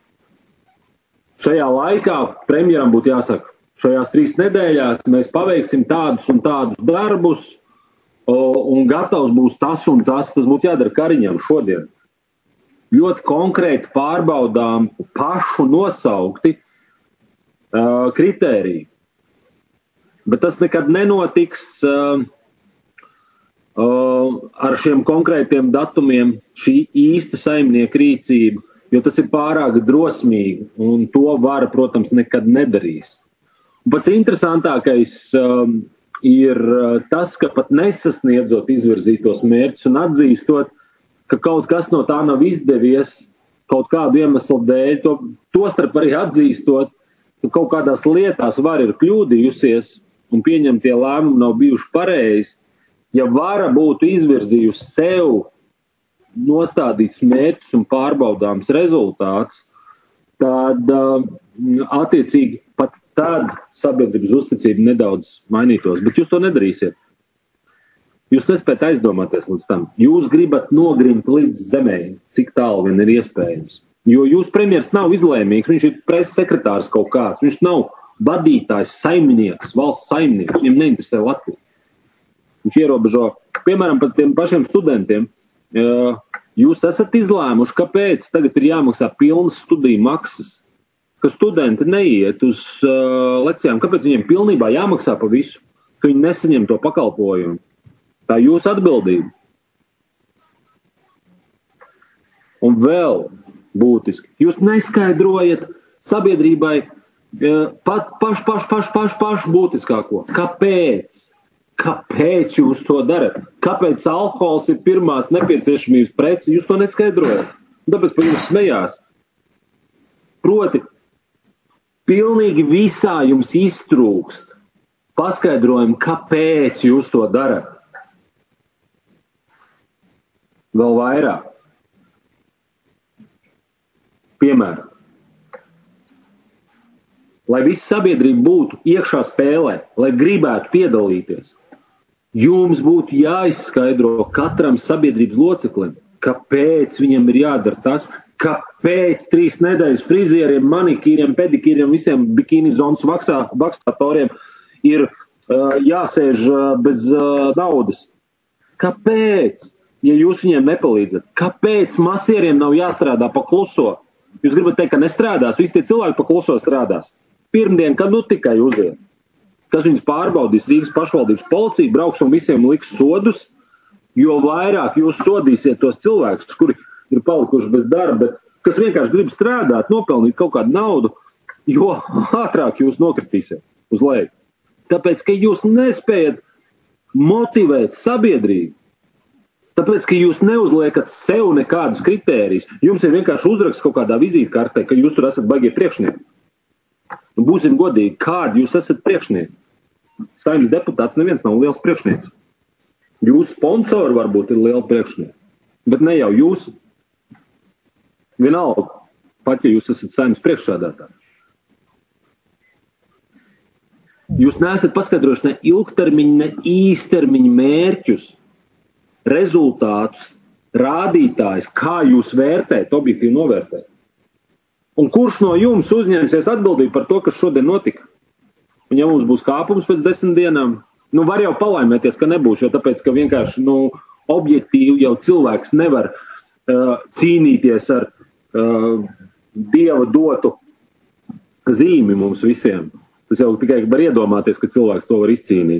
Šajā laikā premjeram būtu jāsaka, šajās 3 nedēļās mēs paveiksim tādus un tādus darbus, un gatavs būs tas un tas būtu jādara Kariņam šodien. Ļoti konkrēti pārbaudām pašu nosaukti kritēriji. Bet tas nekad nenotiks ar šiem konkrētiem datumiem, šī īsta saimnieka rīcība, jo tas ir pārāk drosmīgi, un to vara, protams, nekad nedarīs. Un pats interesantākais ir tas, ka pat nesasniedzot izvirzītos mērķus un atzīstot, ka kaut kas no tā nav izdevies, kaut kādu iemeslu dēļ, tostarp arī atzīstot, ka kaut kādās lietās vara ir kļūdījusies un pieņemtie lēmumi nav bijuši pareizi. Ja vara būtu izvirzījusi sev nostādīts mērķus un pārbaudāms rezultāts, tad attiecīgi pat tad sabiedrības uzticība nedaudz mainītos. Bet jūs to nedarīsiet. Jūs nespējat aizdomāties līdz tam. Jūs gribat nogrimt līdz zemē, cik tālu vien ir iespējams. Jo jūs premjers nav izlēmīgs, viņš ir preses sekretārs kaut kāds, viņš nav vadītājs, saimnieks, valsts saimnieks, viņam neinteresē Latviju. Viņš ierobežo, piemēram, par tiem pašiem studentiem. Jūs esat izlēmuši, kāpēc tagad ir jāmaksā pilnas studiju maksas, ka studenti neiet uz lekcijām, kāpēc viņiem pilnībā jāmaksā pa visu, ka viņi nesaņem to pakalpojumu. Tā ir jūsu atbildība. Un vēl būtiski, jūs neskaidrojat sabiedrībai pašu būtiskāko. Kāpēc? Kāpēc jūs to darat? Kāpēc alkohols ir pirmās nepieciešamības prece? Jūs to neskaidrojat. Tāpēc par jums smējās. Proti, pilnīgi visā jums iztrūkst paskaidrojumu, kāpēc jūs to darat. Vēl vairāk. Piemēram, lai visa sabiedrība būtu iekšā spēlē, lai gribētu piedalīties, jums būtu jāizskaidro katram sabiedrības loceklim, kāpēc viņam ir jādara tas, kāpēc 3 nedēļas frizieriem, manikīriem, pedikīriem, visiem bikini zonas vaksatoriem ir jāsēž bez naudas. Kāpēc? Ja jūs viņiem nepalīdzat, kāpēc masieriem nav jāstrādā pa kluso? Jūs gribat teikt, ka nestrādās, visi tie cilvēki pa kluso strādās. Pirmdien, kad tikai uziet. Kas viņus pārbaudīs, Rīgas pašvaldības policija brauks un visiem liks sodus, jo vairāk jūs sodīsiet tos cilvēkus, kuri ir palikuši bez darba, bet kas vienkārši grib strādāt, nopelnīt kaut kādu naudu, jo ātrāk jūs nokritīsiet uz leju. Tāpēc, ka jūs nespējat motivēt sabiedrību, tāpēc, ka jūs neuzliekat sev nekādus kritērijus, jums ir vienkārši uzraksts kaut kādā vizītkartē, ka jūs tur esat baigie priekšnieki. Būsim godīgi, kādi jūs esat priekšnieki? Saeimas deputāts neviens nav liels priekšnieks. Jūsu sponsori varbūt ir lieli priekšnieki, bet ne jau jūs. Vienalga, pat ja jūs esat Saeimas priekšsēdētāji. Jūs neesat paskaidrojuši ne ilgtermiņa, ne īstermiņa mērķus, rezultātus, rādītājus, kā jūs vērtēt, objektīvi novērtēt. Un kurš no jums uzņemsies atbildību par to, kas šodien notika? Un ja mums būs kāpums pēc 10 dienām, var jau palaimēties, ka nebūs, jo tāpēc, ka vienkārši, objektīvi jau cilvēks nevar cīnīties ar Dieva dotu zīmi mums visiem. Tas jau tikai var iedomāties, ka cilvēks to var izcīnīt.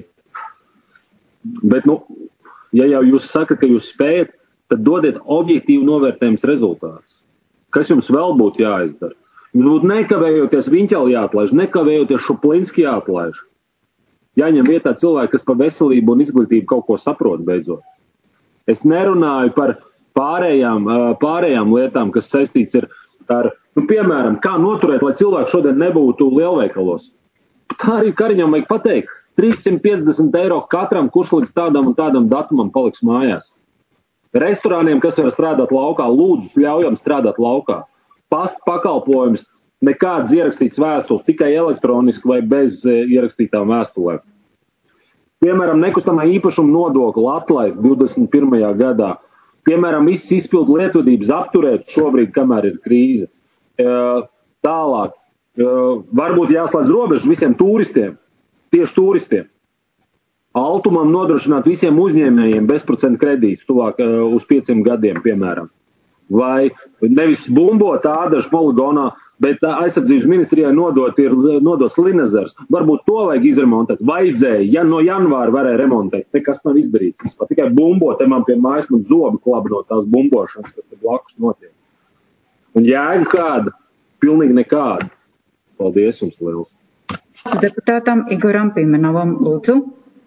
Bet, ja jau jūs sakat, ka jūs spējat, tad dodiet objektīvu novērtējums rezultātus. Kas jums vēl būtu jāizdara? Jums būtu nekavējoties Viņķeli jāatlaiž, nekavējoties Šuplinski jāatlaiž. Jāņem vietā cilvēki, kas par veselību un izglītību kaut ko saprot beidzot. Es nerunāju par pārējām lietām, kas saistīts ar piemēram, kā noturēt, lai cilvēki šodien nebūtu lielveikalos. Tā arī Kariņam vajag pateikt. 350 eiro katram, kurš līdz tādam un tādam datumam paliks mājās. Restorāniem, kas var strādāt laukā, lūdzu ļaujam strādāt laukā. Pasta pakalpojums, nekāds ierakstīts vēstules, tikai elektroniski vai bez ierakstītām vēstulēm. Piemēram, nekustamā īpašuma nodokli atlaist 21. gadā. Piemēram, viss izpildu lietvedības apturēt šobrīd, kamēr ir krīze. Tālāk, varbūt jāslēdz robežas visiem turistiem, tieši turistiem. Altumam nodrošināt visiem uzņēmējiem bezprocentu kredītus tuvāk uz 5 gadiem, piemēram. Vai nevis bumbot ādažu poligonā, bet aizsardzības ministrijai nodots linezers. Varbūt to vajag izremontēt. Vajadzēja, ja no janvāra varēja remontēt. Nekas nav izdarīts. Vispār tikai bumbot, man pie mājas man zobi klaba no tās bumbošanas, kas te blakus notiek. Un jēga kāda? Pilnīgi nekāda. Paldies jums liels. Deputātam Igoram Pimenovam, lūdzu.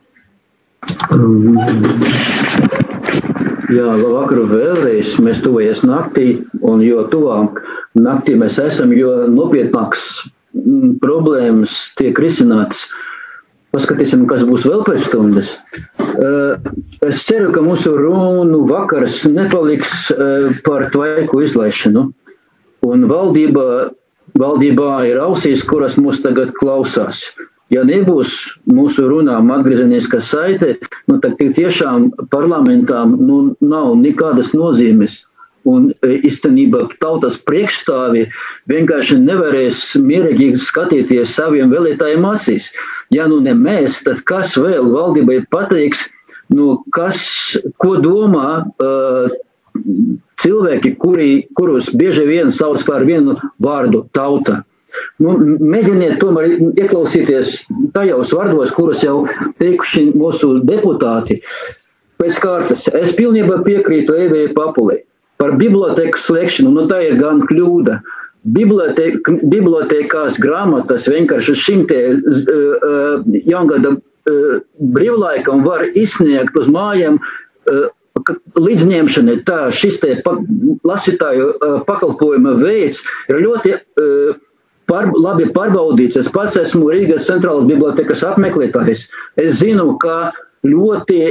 Jā, labvakaru vēlreiz. Mēs tuvojamies naktī, un jo tuvāk naktī mēs esam, jo nopietnāks problēmas tiek risināts. Paskatīsim, kas būs vēl pēc stundas. Es ceru, ka mūsu runu vakars nepaliks par tvaiku izlaišanu. Un valdībā ir ausīs, kuras mūs tagad klausās. Ja nebūs mūsu runām atgriezeniska saite, tad tiešām parlamentām nav nekādas nozīmes. Un īstenībā tautas priekšstāvi vienkārši nevarēs mierīgi skatīties saviem vēlētājiem acīs. Ja ne mēs, tad kas vēl valdībai pateiks, ko domā cilvēki, kurus bieži vien sauc par vienu vārdu tauta. Mēģiniet tomēr ieklausīties tajos vārdos, kurus jau teikuši mūsu deputāti. Pēc kārtas, es pilnībā piekrītu Evai Papulei par bibliotekas slēgšanu, tā ir gan kļūda. Bibliotekās grāmatas vienkārši šimtē jaungada brīvlaikam var izsniegt uz mājām līdzņemšanai. Tā šis te lasītāju pakalpojuma veids ir ļoti labi pārbaudīts. Es pats esmu Rīgas centrālas bibliotekas apmeklētājs. Es zinu, ka ļoti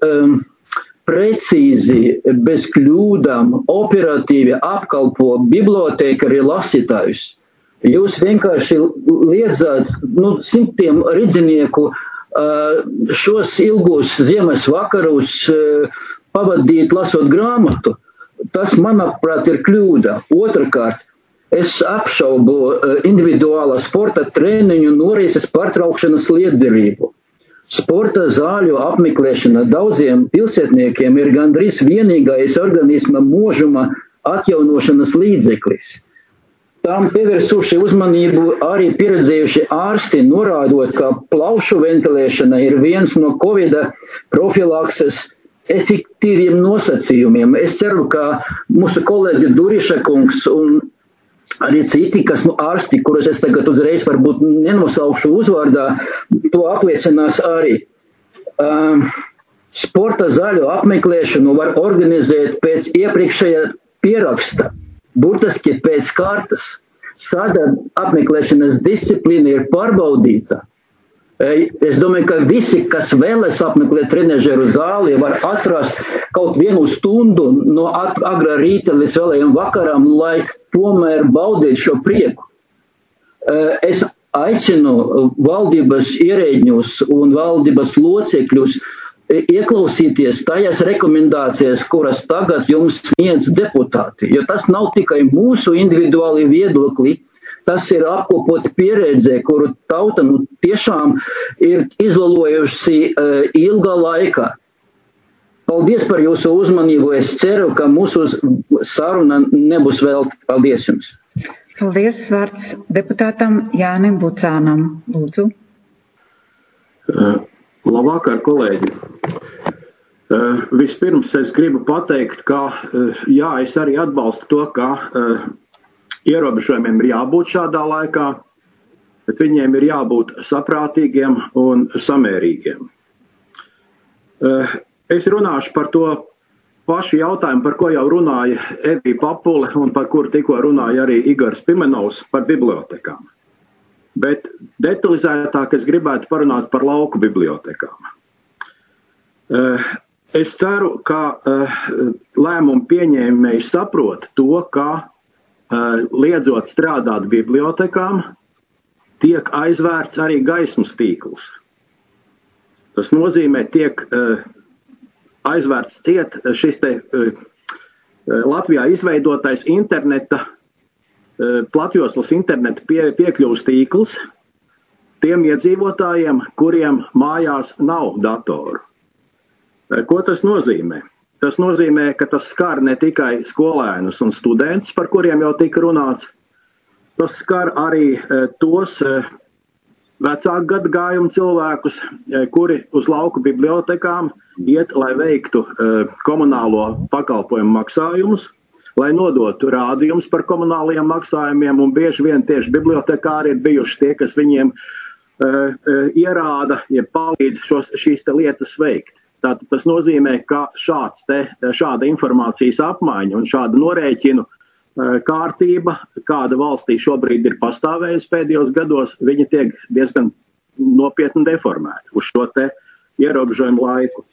precīzi, bez kļūdām, operatīvi apkalpo bibliotēkari lasītājus. Jūs vienkārši liedzat simtiem ridzinieku šos ilgos ziemas vakarus pavadīt lasot grāmatu. Tas, manuprāt, ir kļūda. Otrakārt, es apšaubu individuālā sporta treniņu norises pārtraukšanas lietderību. Sporta zāļu apmeklēšana daudziem pilsētniekiem ir gandrīz vienīgais organisma mūžuma atjaunošanas līdzeklis. Tam pievērsuši uzmanību arī pieredzējuši ārsti, norādot, ka plaušu ventilēšana ir viens no Covida profilakses efektīviem nosacījumiem. Es ceru, ka mūsu kolēģi Duriša kungs un arī citi, kas ārsti, kurus es tagad uzreiz varbūt nenosaukšu uzvārdā, to apliecinās arī. Sporta zaļu apmeklēšanu var organizēt pēc iepriekšējā pieraksta, burtiski pēc kārtas. šāda apmeklēšanas disciplīna ir pārbaudīta. Es domāju, ka visi, kas vēlas apmeklēt trenažeru zāli, var atrast kaut vienu stundu no agrā rīta līdz vēlējiem vakaram, lai tomēr baudīt šo prieku. Es aicinu valdības ierēģņus un valdības locekļus ieklausīties tajās rekomendācijas, kuras tagad jums sniedz deputāti, jo tas nav tikai mūsu individuāli viedokļi, tas ir apkopot pieredze, kuru tauta tiešām ir izlolojusi ilgā laikā. Paldies par jūsu uzmanību. Es ceru, ka mūsu saruna nebūs vēl. Paldies jums. Paldies. Vārds deputātam Jānim Bucānam. Lūdzu. Labvakar, kolēģi. Vispirms es gribu pateikt, ka jā, es arī atbalstu to, ka ierobežojumiem ir jābūt šādā laikā, bet viņiem ir jābūt saprātīgiem un samērīgiem. Es runāšu par to pašu jautājumu, par ko jau runāja Evija Papule un par kuru tikko runāja arī Igors Pimenovs par bibliotekām. Bet detalizētāk es gribētu parunāt par lauku bibliotekām. Es ceru, ka lēmumu pieņēmēji saprot to, ka liedzot strādāt bibliotekām, tiek aizvērts arī gaismas tīkls. Tas nozīmē, tiek aizvērts ciet šis te Latvijā izveidotais interneta, platjoslas interneta piekļuvas tīkls tiem iedzīvotājiem, kuriem mājās nav datoru. Ko tas nozīmē? Tas nozīmē, ka tas skar ne tikai skolēnus un studentus, par kuriem jau tika runāts, tas skar arī tos vecāku gadagājumu cilvēkus, kuri uz lauku bibliotekām iet, lai veiktu komunālo pakalpojumu maksājumus, lai nodotu rādījumus par komunālajiem maksājumiem, un bieži vien tieši bibliotekāri ir bijuši tie, kas viņiem ierāda, ja palīdz šīs te lietas veikt. Tātad tas nozīmē, ka šāda informācijas apmaiņa un šāda norēķinu kārtība, kāda valstī šobrīd ir pastāvējusi pēdējos gados, viņa tiek diezgan nopietni deformēta uz šo te ierobežojumu laiku.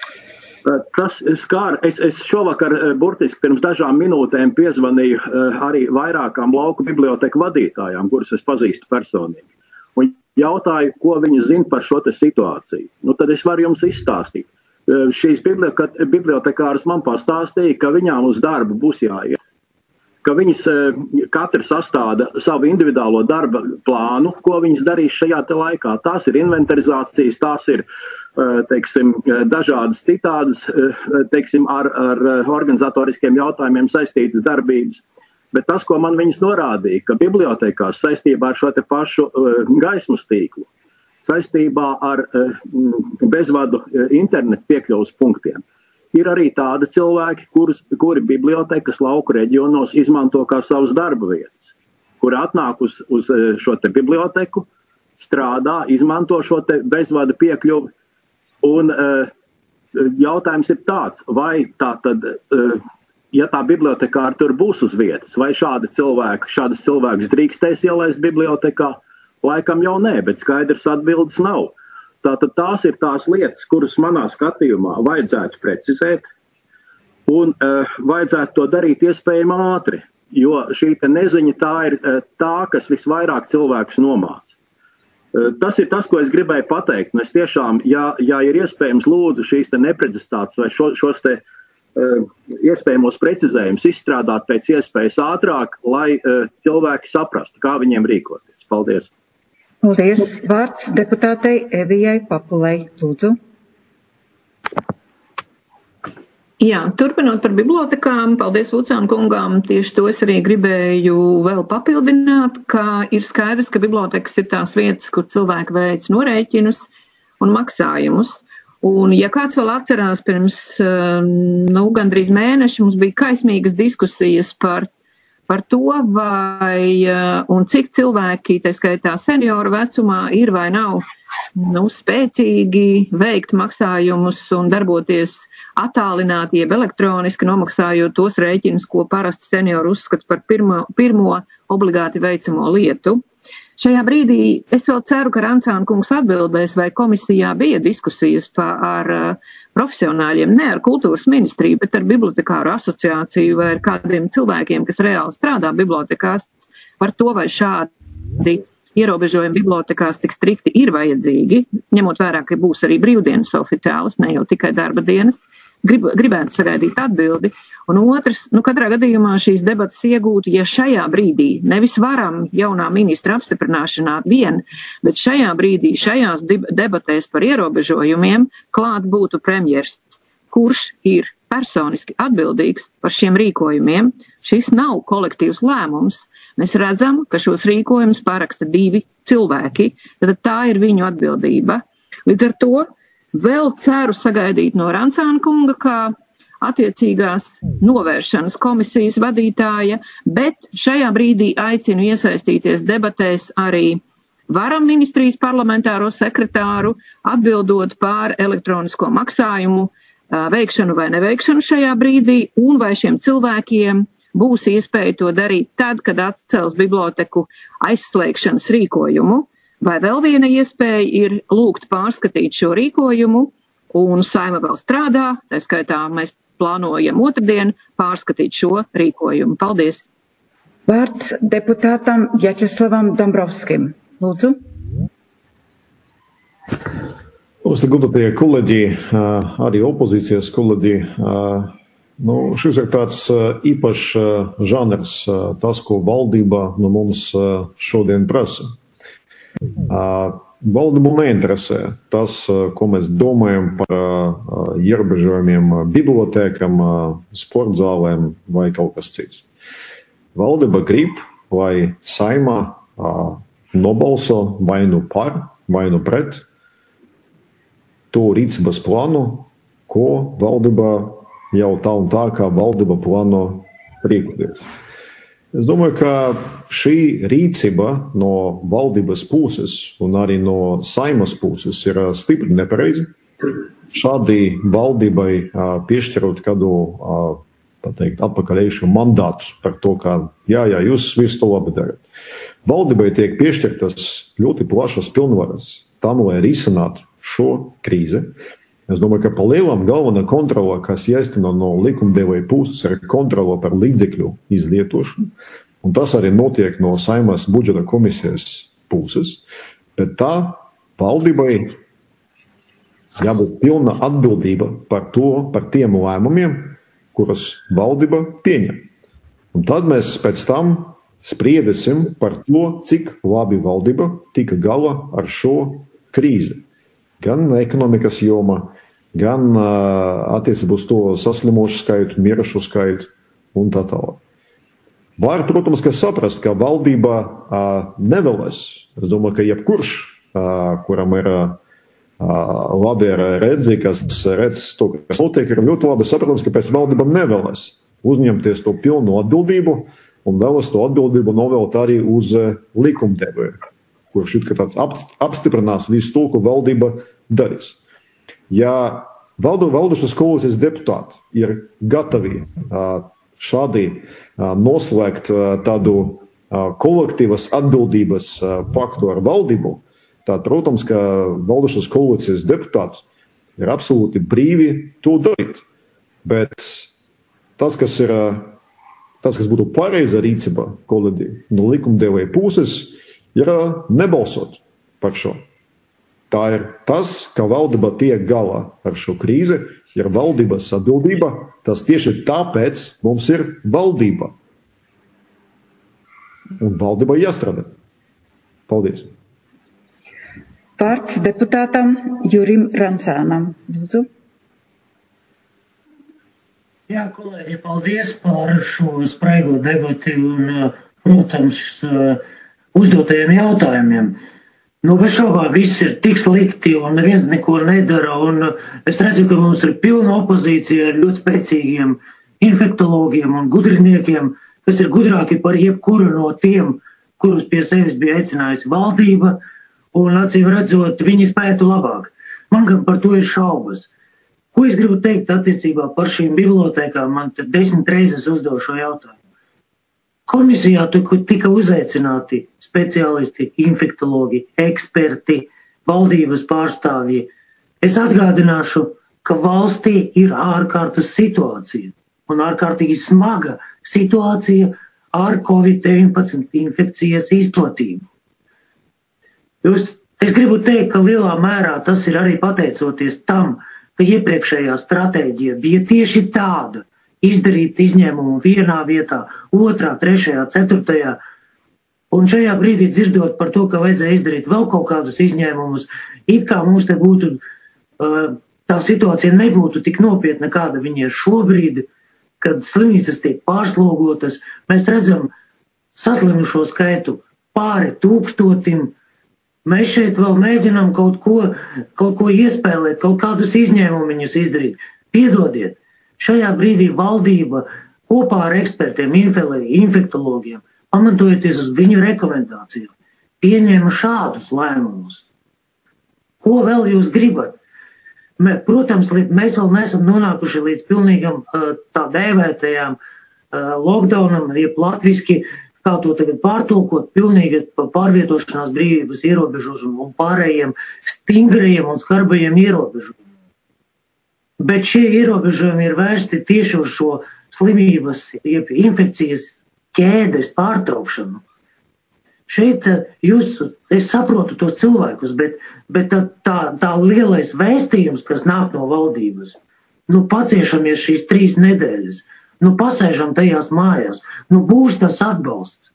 Tas skar, es šovakar burtiski pirms dažām minūtēm piezvanīju arī vairākām lauku biblioteku vadītājām, kuras es pazīstu personīgi, un jautāju, ko viņi zina par šo te situāciju. Tad es varu jums izstāstīt. Šīs bibliotekāras man pastāstīja, ka viņām uz darbu būs jāiet, ka viņas katra sastāda savu individuālo darba plānu, ko viņas darīs šajā te laikā. Tās ir inventarizācijas, tās ir, teiksim, dažādas citādas, teiksim, ar organizatoriskiem jautājumiem saistītas darbības. Bet tas, ko man viņas norādīja, ka bibliotekās saistībā ar šo te pašu gaismas tīklu, saistībā ar bezvadu internetu piekļuvas punktiem, ir arī tādi cilvēki, kuri bibliotekas lauku reģionos izmanto kā savas darba vietas, kuri atnāk uz šo te biblioteku, strādā, izmanto šo te bezvada piekļuvi, un jautājums ir tāds, vai tā tad, ja tā bibliotekāra tur būs uz vietas, vai šādas cilvēkus drīkstēs ielaist bibliotekā, laikam jau nē, bet skaidrs atbildes nav. Tātad tās ir tās lietas, kuras manā skatījumā vajadzētu precizēt un vajadzētu to darīt iespējami ātri, jo šī te neziņa tā ir tā, kas visvairāk cilvēkus nomāca. Tas ir tas, ko es gribēju pateikt. Un es tiešām, ja ir iespējams, lūdzu šīs te neprecizitātes vai šos te iespējamos precizējumus izstrādāt pēc iespējas ātrāk, lai cilvēki saprastu, kā viņiem rīkoties. Paldies! Paldies. Vārds deputātei Evijai Papulei. Lūdzu. Jā, turpinot par bibliotekām, paldies Vucāna kungām, tieši to es arī gribēju vēl papildināt, ka ir skaidrs, ka bibliotekas ir tās vietas, kur cilvēki veic norēķinus un maksājumus. Un, ja kāds vēl atcerās, pirms gandrīz mēneša mums bija kaismīgas diskusijas par par to, vai un cik cilvēki, tā skaitā senioru vecumā, ir vai nav spēcīgi veikt maksājumus un darboties attālināti, jeb elektroniski nomaksājot tos rēķinus, ko parasti seniori uzskata par pirmo obligāti veicamo lietu. Šajā brīdī es vēl ceru, ka Rancāna kungs atbildēs, vai komisijā bija diskusijas ar profesionāļiem, ne ar kultūras ministriju, bet ar bibliotekāru asociāciju vai ar kādiem cilvēkiem, kas reāli strādā bibliotekās, par to, vai šādi ierobežojumi bibliotekās tik strikti ir vajadzīgi, ņemot vērā, ka būs arī brīvdienas oficiālas, ne jau tikai darba dienas. Gribētu sagaidīt atbildi. Un otrs, katrā gadījumā šīs debatas iegūtu, ja šajā brīdī, nevis varam jaunā ministra apstiprināšanā vien, bet šajā brīdī, šajās debatēs par ierobežojumiem, klāt būtu premjers, kurš ir personiski atbildīgs par šiem rīkojumiem. Šis nav kolektīvs lēmums. Mēs redzam, ka šos rīkojumus paraksta 2 cilvēki, tad tā ir viņu atbildība. Līdz ar to vēl ceru sagaidīt no Rancāna kunga, kā attiecīgās novēršanas komisijas vadītāja, bet šajā brīdī aicinu iesaistīties debatēs arī varam ministrijas parlamentāro sekretāru, atbildot pār elektronisko maksājumu veikšanu vai neveikšanu šajā brīdī, un vai šiem cilvēkiem būs iespēja to darīt tad, kad atcels biblioteku aizslēgšanas rīkojumu. Vai vēl viena iespēja ir lūgt pārskatīt šo rīkojumu, un Saeima vēl strādā, tā skaitā mēs plānojam otrdien pārskatīt šo rīkojumu. Paldies! Vārds deputātam Jačeslavam Dombrovskim. Lūdzu. Godātie kolēģi, arī opozīcijas kolēģi, šis ir tāds īpašs žanrs, tas, ko valdība no mums šodien prasa. Valdību neinteresē tas, ko mēs domājam par ierobežojumiem bibliotēkam, sportzālēm vai kaut kas cits. Valdība grib, lai Saeimā nobalso vai nu par, vai nu pret to rīcības plānu, ko valdība jau tā un tā, kā valdība plāno rīkoties. Es domāju, ka šī rīcība no valdības puses un arī no Saeimas puses ir stipri nepareizi. Šādi valdībai piešķirot kādu, atpakaļējušu mandātu par to, ka jūs visu to labi darat. Valdībai tiek piešķirtas ļoti plašas pilnvaras tam, lai risinātu šo krīzi. Es domāju, ka pa lielam galvenā kontrola, kas jāizteno no likumdevēja puses, ir kontrola par līdzekļu izlietošanu, un tas arī notiek no Saeimas budžeta komisijas puses, bet tā valdībai jābūt pilna atbildība par tiem lēmumiem, kurus valdība pieņem. Un tad mēs pēc tam spriedēsim par to, cik labi valdība tika galā ar šo krīzi. Gan ekonomikas jomā, gan attiecībā uz to saslimušu skaitu, mirušu skaitu un tā tālāk. Var, protams, saprast, ka valdība nevēlas. Es domāju, ka jebkurš, kuram ir labi redzi, kas redz to, kas notiek, ir ļoti labi saprotams, ka pēc valdība nevēlas uzņemties to pilnu atbildību un vēlas to atbildību novelt arī uz likumdevēju, kurš apstiprinās visu to, ko valdība darīs. Ja valdošas koalīcijas deputāti ir gatavi šādi noslēgt tādu kolektīvas atbildības paktu ar valdību, tad, protams, ka valdošas koalīcijas deputāti ir absolūti brīvi to darīt. Bet tas, kas būtu pareiza rīcība kolēģi no likumdevēja puses, ir nebalsot par šo. Tā ir tas, ka valdība tiek galā ar šo krīzi, ir valdības atbildība, tas tieši tāpēc mums ir valdība. Un valdība jāstrādā. Paldies. Vārds deputātam Jurim Rancānam. Lūdzu. Jā, kolēģi, paldies par šo spraigo debati un, protams, uzdotajiem jautājumiem. Bez šaubām viss ir tik slikti un neviens neko nedara, un es redzu, ka mums ir pilna opozīcija ar ļoti spēcīgiem infektologiem un gudriniekiem, kas ir gudrāki par jebkuru no tiem, kurus pie sevis bija aicinājusi valdība, un acīm redzot, viņi spētu labāk. Man gan par to ir šaubas. Ko es gribu teikt attiecībā par šīm bibliotēkām? Man 10 reizes uzdevu šo jautājumu. Komisijā tika uzaicināti speciālisti, infektologi, eksperti, valdības pārstāvji. Es atgādināšu, ka valstī ir ārkārtas situācija un ārkārtīgi smaga situācija ar COVID-19 infekcijas izplatību. Es gribu teikt, ka lielā mērā tas ir arī pateicoties tam, ka iepriekšējā stratēģija bija tieši tāda – izdarīt izņēmumu vienā vietā, otrā, trešajā, ceturtajā. Un šajā brīdī dzirdot par to, ka vajadzēja izdarīt vēl kaut kādus izņēmumus, it kā mums te būtu, tā situācija nebūtu tik nopietna, kāda viņa ir šobrīd, kad slimnīcas tiek pārslogotas. Mēs redzam saslimušo skaitu pāri 1000. Mēs šeit vēl mēģinām kaut ko iespēlēt, kaut kādus izņēmumiņus izdarīt. Piedodiet, šajā brīdī valdība kopā ar ekspertiem, infektologiem, pamatojoties uz viņu rekomendācijām, pieņēma šādus lēmumus. Ko vēl jūs gribat? Protams, mēs vēl neesam nonākuši līdz pilnīgam tā dēvētajām lockdownam, jeb latviski, kā to tagad pārtulkot, pilnīgi pārvietošanās brīvības ierobežošanu un pārējiem stingrajiem un skarbajiem ierobežojumiem. Bet šie ierobežojumi ir vērsti tieši uz šo slimības, jeb infekcijas ķēdes pārtraukšanu. Šeit es saprotu tos cilvēkus, bet tā lielais vēstījums, kas nāk no valdības, paciešamies šīs 3 nedēļas, pasēžam tajās mājās, būs tas atbalsts.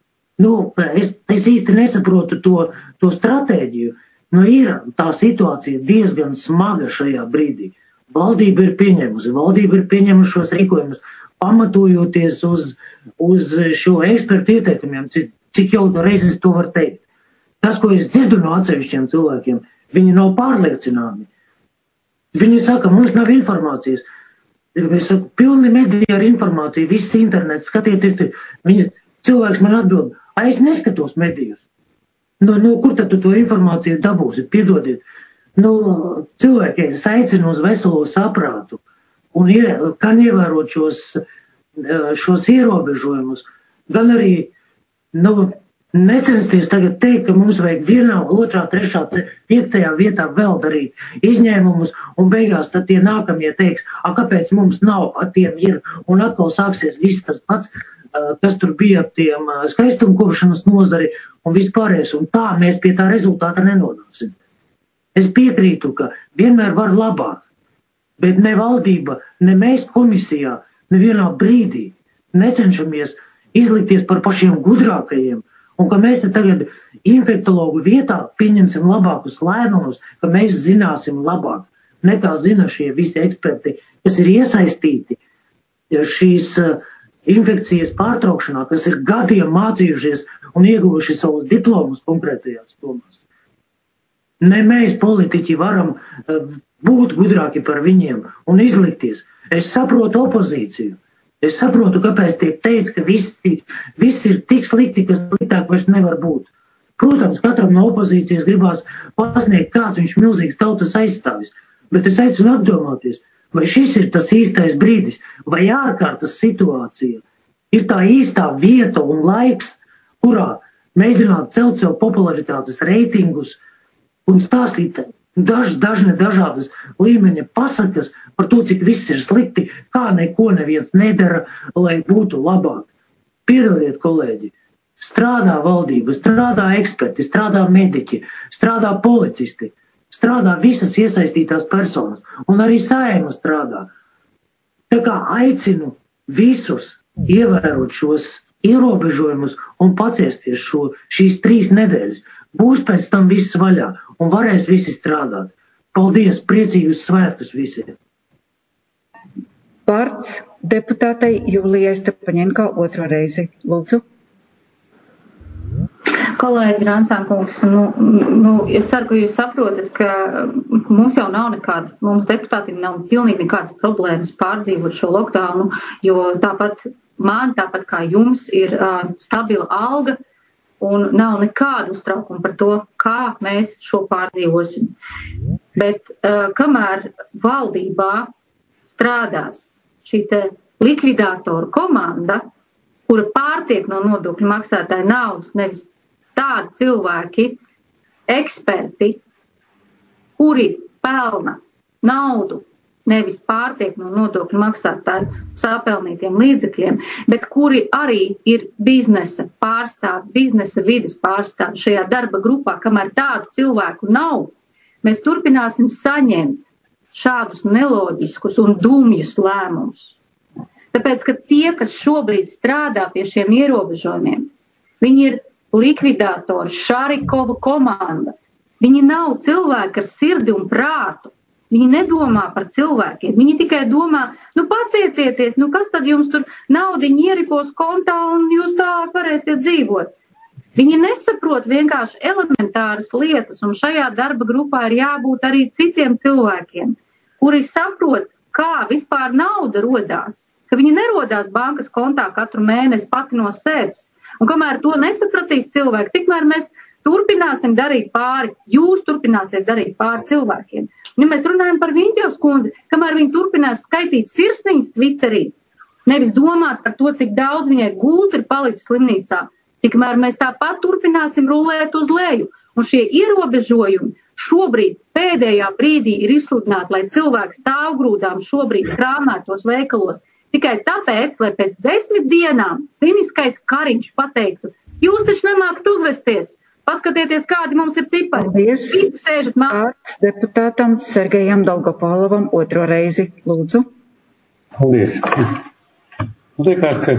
Es īsti nesaprotu to stratēģiju, ir tā situācija diezgan smaga šajā brīdī. Valdība ir pieņēmusi šos rīkojumus, pamatojoties uz šo ekspertu ieteikumiem, cik jau reizes to var teikt. Tas, ko es dzirdu no atsevišķiem cilvēkiem, viņi nav pārliecināmi. Viņi saka, mums nav informācijas. Es saku, pilni mediji ar informāciju, viss internets, skatieties, cilvēks man atbild, es neskatos medijus. Kur tad tu to informāciju dabūsi? Piedodiet. Cilvēki aicina uz veselo saprātu un gan ievērot šos ierobežojumus, gan arī necensties tagad teikt, ka mums vajag 1, 2, 3, 5. vietā vēl darīt izņēmumus, un beigās tad tie nākamie teiks, kāpēc mums nav, tiem ir, un atkal sāksies viss tas pats, kas tur bija ap tiem skaistumkopšanas nozari un vispārējais, un tā mēs pie tā rezultāta nenonāksim. Es piekrītu, ka vienmēr var labāk, bet ne valdība, ne mēs komisijā, nevienā brīdī necenšamies izlikties par pašiem gudrākajiem, un ka mēs te tagad infektologu vietā pieņemsim labākus lēmumus, ka mēs zināsim labāk, nekā zina šie visi eksperti, kas ir iesaistīti šīs infekcijas pārtraukšanā, kas ir gadiem mācījušies un ieguvuši savus diplomus konkrētajās domās. Ne mēs, politiķi, varam būt gudrāki par viņiem un izlikties. Es saprotu opozīciju. Es saprotu, kāpēc tiek teikts, ka viss ir tik slikti, ka sliktāk vairs nevar būt. Protams, katram no opozīcijas gribās pasniegt, kāds viņš milzīgs tautas aizstāvis. Bet es aicinu apdomāties, vai šis ir tas īstais brīdis, vai ārkārtas situācija ir tā īstā vieta un laiks, kurā mēģināt celt sev popularitātes reitingus, un stāstīt dažādas līmeņa pasakas par to, cik viss ir slikti, kā neko neviens nedara, lai būtu labāk. Piedodiet, kolēģi, strādā valdība, strādā eksperti, strādā mediķi, strādā policisti, strādā visas iesaistītās personas, un arī Saeima strādā. Tā kā aicinu visus ievērot šos ierobežojumus un paciesties šīs 3 nedēļas. Būs pēc tam viss vaļā un varēs visi strādāt. Paldies, priecīgus svētkus visiem! Vārds deputātei Julijai Stepaņenko 2. reizi. Lūdzu. Kolēģi Rancānkungs, es ceru, ka jūs saprotat, ka mums jau nav mums deputātiem nav pilnīgi nekādas problēmas pārdzīvot šo lockdownu, jo tāpat man, tāpat kā jums, ir stabila alga un nav nekādu uztraukumu par to, kā mēs šo pārdzīvosim. Bet kamēr valdībā strādās šī te likvidātoru komanda, kura pārtiek no nodokļu maksātāja naudas, nevis tādi cilvēki, eksperti, kuri pelna naudu, nevis pārtiek no nodokļu maksātāju sapelnītiem līdzekļiem, bet kuri arī ir biznesa pārstāvi, biznesa vides pārstāvi šajā darba grupā, kamēr tādu cilvēku nav, mēs turpināsim saņemt šādus neloģiskus un dumjus lēmumus. Tāpēc, ka tie, kas šobrīd strādā pie šiem ierobežojumiem, viņi ir likvidātori, Šarikova komanda. Viņi nav cilvēki ar sirdi un prātu. Viņi nedomā par cilvēkiem. Viņi tikai domā, pacietieties, kas tad jums tur naudiņi ieripos kontā un jūs tā varēsiet dzīvot. Viņi nesaprot vienkārši elementāras lietas, un šajā darba grupā ir jābūt arī citiem cilvēkiem, kuri saprot, kā vispār nauda rodās, ka viņi nerodās bankas kontā katru mēnesi pati no sevis. Un kamēr to nesapratīs cilvēki, tikmēr mēs turpināsim darīt pāri, jūs turpināsiet darīt pāri cilvēkiem. Ja mēs runājam par Viņķevas kundzi, kamēr viņi turpinās skaitīt sirsniņas Twitterī, nevis domāt par to, cik daudz viņai gulti ir palicis slimnīcā, tikmēr mēs tāpat turpināsim rulēt uz leju. Un šie ierobežojumi šobrīd pēdējā brīdī ir izsludināti, lai cilvēks stāvgrūdām šobrīd krāmētos veikalos. Tikai tāpēc, lai pēc 10 dienām cīniskais Kariņš pateiktu, jūs taču nemākat uzvesties, paskatieties, kādi mums ir cipari. Visi sēžat Vārds deputātam Sergejam Dolgopolovam otro reizi, lūdzu. Paldies. Liekas, ka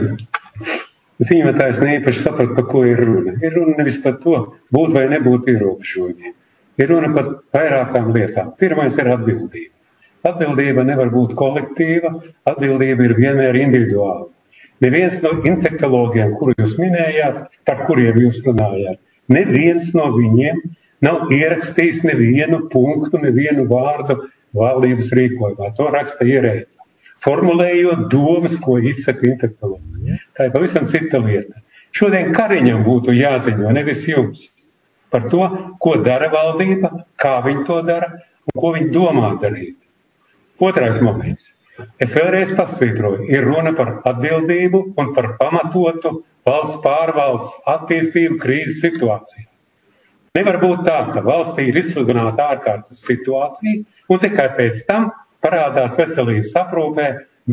ziņotājs neīpaši saprat, par ko ir runa. Ir runa nevis par to, būt vai nebūt ierobežojumiem. Ir runa par vairākām lietām. Pirmais ir atbildība. Atbildība nevar būt kolektīva, atbildība ir vienmēr individuāla. Neviens no infektologiem, kuru jūs minējāt, par kuriem jūs runājāt, neviens no viņiem nav ierakstījis nevienu punktu, nevienu vārdu valdības rīkojumā. To raksta ierēģi. Formulējot domas, ko izsaka infektologi. Tā ir pavisam cita lieta. Šodien Kariņam būtu jāziņo, nevis jums, par to, ko dara valdība, kā viņi to dara un ko viņi domā darīt. Otrais moments. Es vēlreiz pasvītroju, ir runa par atbildību un par pamatotu valsts pārvaldes attīstību krīzes situācijā. Nevar būt tā, ka valstī ir izsludināta ārkārtas situācija un tikai pēc tam parādās veselības aprūpē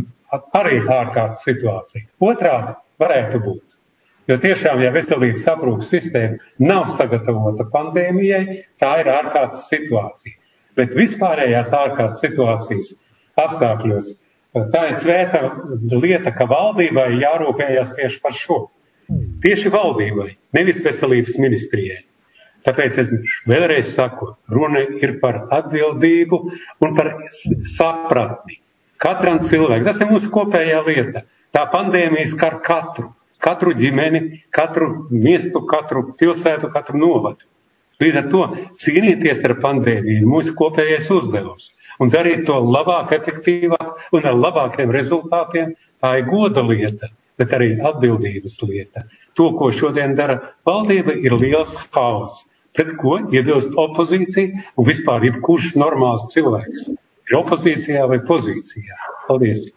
arī ārkārtas situācija. Otrādi varētu būt. Jo tiešām, ja veselības aprūpes sistēma nav sagatavota pandēmijai, tā ir ārkārtas situācija. Bet vispārējās ārkārtas situācijas apstākļos tā ir svēta lieta, ka valdībai jārūpējās tieši par šo. Tieši valdībai, nevis veselības ministrijai. Tāpēc es vēlreiz saku, runa ir par atbildību un par sapratni. Katram cilvēkam, tas ir mūsu kopējā lieta. Tā pandēmija skar katru ģimeni, katru miestu, katru pilsētu, katru novadu. Līdz ar to cīnīties ar pandēmiju ir mūsu kopējais uzdevums. Un darīt to labāk, efektīvāk un ar labākiem rezultātiem, tā ir goda lieta, bet arī atbildības lieta. To, ko šodien dara valdība, ir liels haoss, pret ko iebilst opozīcija un vispār jebkurš normāls cilvēks. Ir opozīcijā vai pozīcijā. Paldies.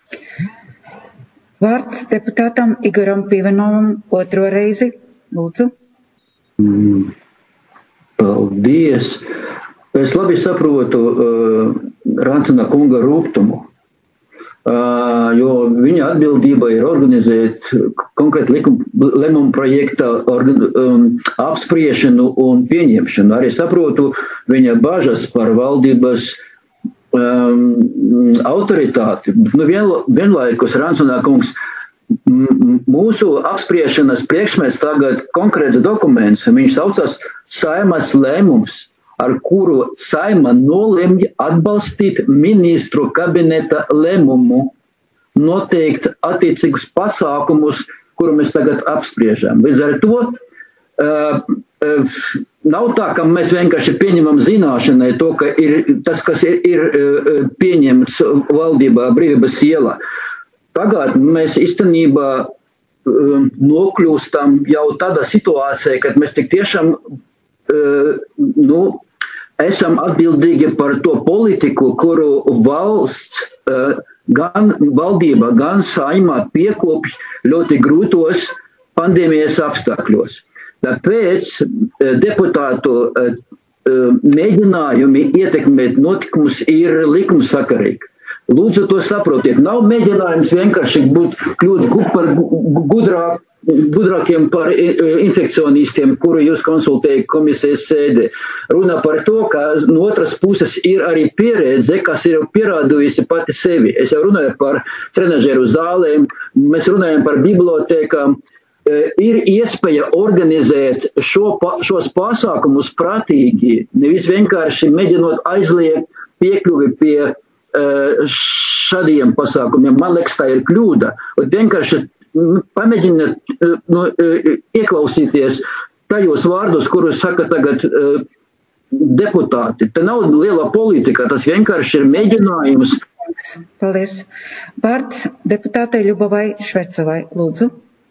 Vārds deputātam Igoram Pivanovam otro reizi. Lūdzu. Paldies. Es labi saprotu Rancena kunga rūgtumu, jo viņa atbildība ir organizēt konkrēti lēmumu projekta apspriešanu un pieņemšanu. Arī saprotu viņa bažas par valdības autoritāti. Vienlaikus Rancena kungs, mūsu apspriešanas priekšmets tagad konkrēts dokuments, viņš saucas Saimas lēmums, ar kuru Saima nolemj atbalstīt ministru kabineta lēmumu, noteikt attiecīgus pasākumus, kuru mēs tagad apspriežam. Līdz ar to nav tā, ka mēs vienkārši pieņemam zināšanai to, ka ir tas, kas ir pieņemts valdībā Brīvības ielā. tagad mēs īstenībā nokļūstam jau tādā situācijā, kad mēs tik tiešām esam atbildīgi par to politiku, kuru valsts, gan valdība, gan saimā piekopj ļoti grūtos pandēmijas apstākļos. Tāpēc deputātu mēģinājumi ietekmēt notikumus ir likumsakarīgi. Lūdzu, to saprotiet. Nav mēģinājums vienkārši kļūt par gudrākiem par infekcionistiem, kuru jūs konsultēja komisijas sēdē. Runa par to, ka no otras puses ir arī pieredze, kas ir pierādījusi pati sevi. Es jau runāju par trenažeru zālēm, mēs runājam par bibliotēkām. Ir iespēja organizēt šos pasākumus prātīgi, nevis vienkārši mēģinot aizliegt piekļuvi pie šādiem pasākumiem. Man liekas, tā ir kļūda. Vienkārši pamēģiniet ieklausīties tajos vārdus, kurus saka tagad deputāti. Te nav liela politika, tas vienkārši ir mēģinājums. Paldies. Vārds deputātei Ļubovai Švecovai. Lūdzu.